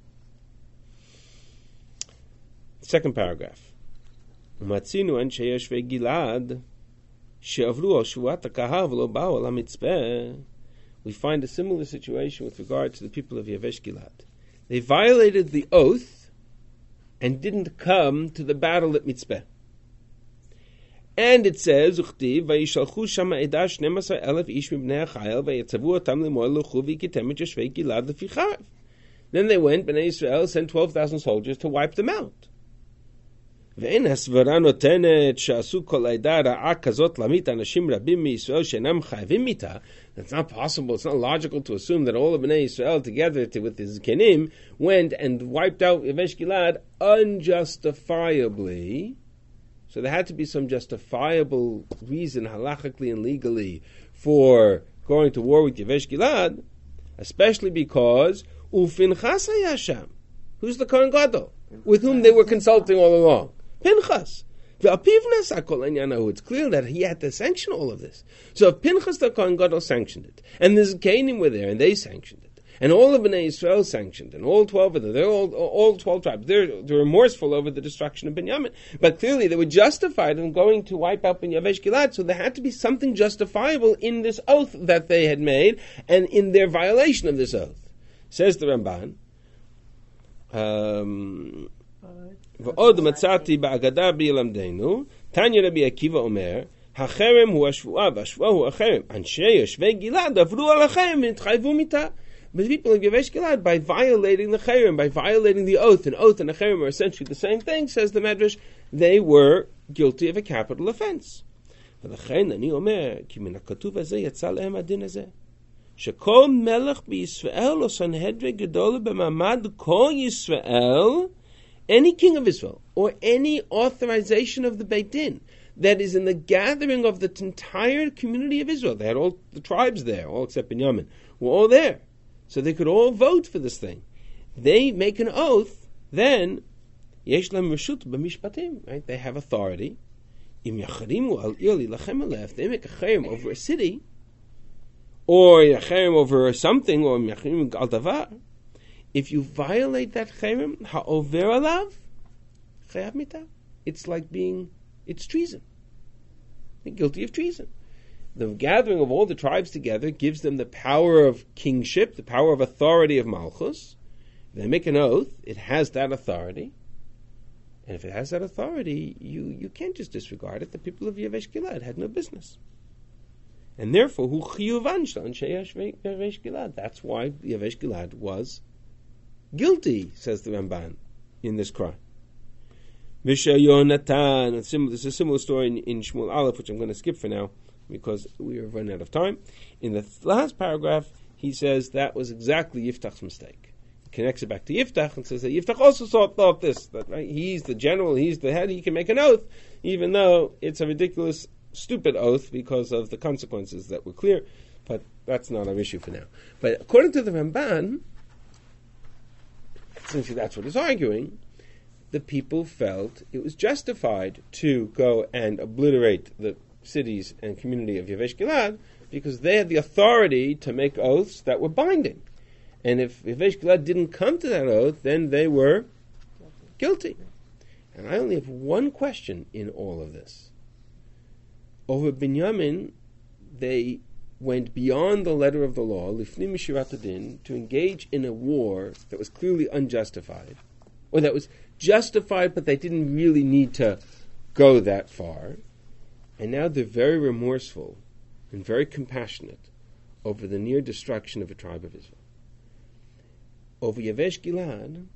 Speaker 4: Second paragraph. Umatzinu anshe Yoshvei Gilad she'avlu al shuvat hakahav lo ba'u al hamitzpeh. We find a similar situation with regard to the people of Yavesh Gilad. They violated the oath and didn't come to the battle at Mitzpeh. And it says, "Uchtiv vayishalchu shama edah shneim asar elef ish mibnei hachayil vayetzavu otam lemoel luchu v'kitemet Yoshvei Gilad lefichav." Then they went, Bnei Yisrael sent twelve thousand soldiers to wipe them out. ואין הסברה נותנת שעשו כל העדה רעה כזאת להמית אנשים רבים מישראל שאינם חייבים מיתה. It's not possible, it's not logical to assume that all of Bnei Yisrael together to, with the Zkenim went and wiped out Yavesh Gilad unjustifiably. So there had to be some justifiable reason, halachically and legally, for going to war with Yavesh Gilad, especially because Ufinchas Hayasham, who's the Kohen Gadol, with whom they were consulting all along. Pinchas. It's clear that he had to sanction all of this. So if Pinchas the Kohen Gadol sanctioned it, and the Zkenim were there and they sanctioned it, and all of Bnei Yisrael sanctioned, and all twelve of them, they're all, all twelve tribes, they're, they're remorseful over the destruction of Binyamin. But clearly they were justified in going to wipe out Ben Yavesh Gilad, so there had to be something justifiable in this oath that they had made, and in their violation of this oath. Says the Ramban, um, ועוד מצאתי באגדה בילמדנו, תניא רבי עקיבא אומר, החרם הוא השבועה והשבועה הוא החרם. אנשי יושבי גלעד עברו על החרם והתחייבו מיתה. But the people of Yavesh Gilad, by violating the cherem, by violating the oath, and oath and a cherem are essentially the same thing, says the Medrash, they were guilty of a capital offense. ולכן אני אומר, כי מן הכתוב הזה יצא להם הדין הזה. שכל מלך בישראל או סנהדרי גדול במעמד כל ישראל, any king of Israel, or any authorization of the Beit Din, that is in the gathering of the entire community of Israel, they had all the tribes there, all except Binyamin, were all there, so they could all vote for this thing. They make an oath, then, yesh lam reshut b'mishpatim, right? They have authority. Im yacharimu al ir lilachem aleh, if they make a cherem over a city, or a cherem over something, or yacharimu al davar, if you violate that cherem, ha'over alav, chayav mitah. It's like being, it's treason. You're guilty of treason. The gathering of all the tribes together gives them the power of kingship, the power of authority of malchus. If they make an oath, it has that authority. And if it has that authority, you, you can't just disregard it. The people of Yavesh Gilad had no business. And therefore, hu chiyuvan shel anshei Yavesh Gilad. That's why Yavesh Gilad was guilty, says the Ramban, in this crime. Misha Yonatan, there's a similar story in, in Shmuel Aleph, which I'm going to skip for now, because we are running out of time. In the last paragraph, he says that was exactly Yiftach's mistake. He connects it back to Yiftach and says that Yiftach also thought, thought this, that right, he's the general, he's the head, he can make an oath, even though it's a ridiculous, stupid oath because of the consequences that were clear, but that's not our issue for now. But according to the Ramban, since that's what he's arguing, the people felt it was justified to go and obliterate the cities and community of Yavesh Gilad because they had the authority to make oaths that were binding. And if Yavesh Gilad didn't come to that oath, then they were guilty. And I only have one question in all of this. Over Binyamin, they went beyond the letter of the law, lifnim mishirat hadin, to engage in a war that was clearly unjustified, or that was justified, but they didn't really need to go that far. And now they're very remorseful and very compassionate over the near destruction of a tribe of Israel. Over Yavesh Gilad,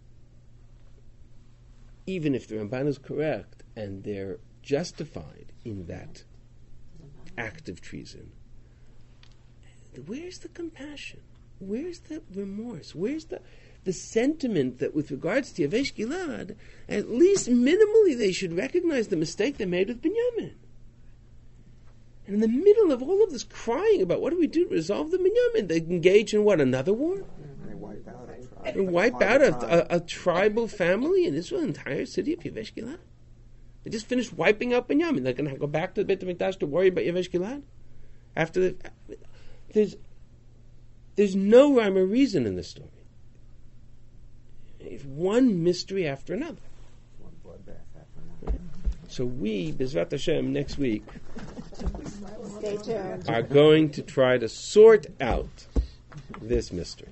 Speaker 4: even if the Ramban is correct and they're justified in that act of treason, where's the compassion? Where's the remorse? Where's the the sentiment that with regards to Yavesh Gilad, at least minimally they should recognize the mistake they made with Binyamin? And in the middle of all of this crying about what do we do to resolve the Binyamin, they engage in what, another war?
Speaker 7: They wipe out a tribe.
Speaker 4: They wipe out a, a, a tribal family in Israel, the entire city of Yavesh Gilad. They just finished wiping out Binyamin. They're going to go back to the Beit HaMikdash to worry about Yavesh Gilad? After the... There's, there's no rhyme or reason in this story. one mystery after another.
Speaker 7: One bloodbath after another.
Speaker 4: So we, Bezrat Hashem, next week
Speaker 2: Stay tuned.
Speaker 4: are going to try to sort out this mystery.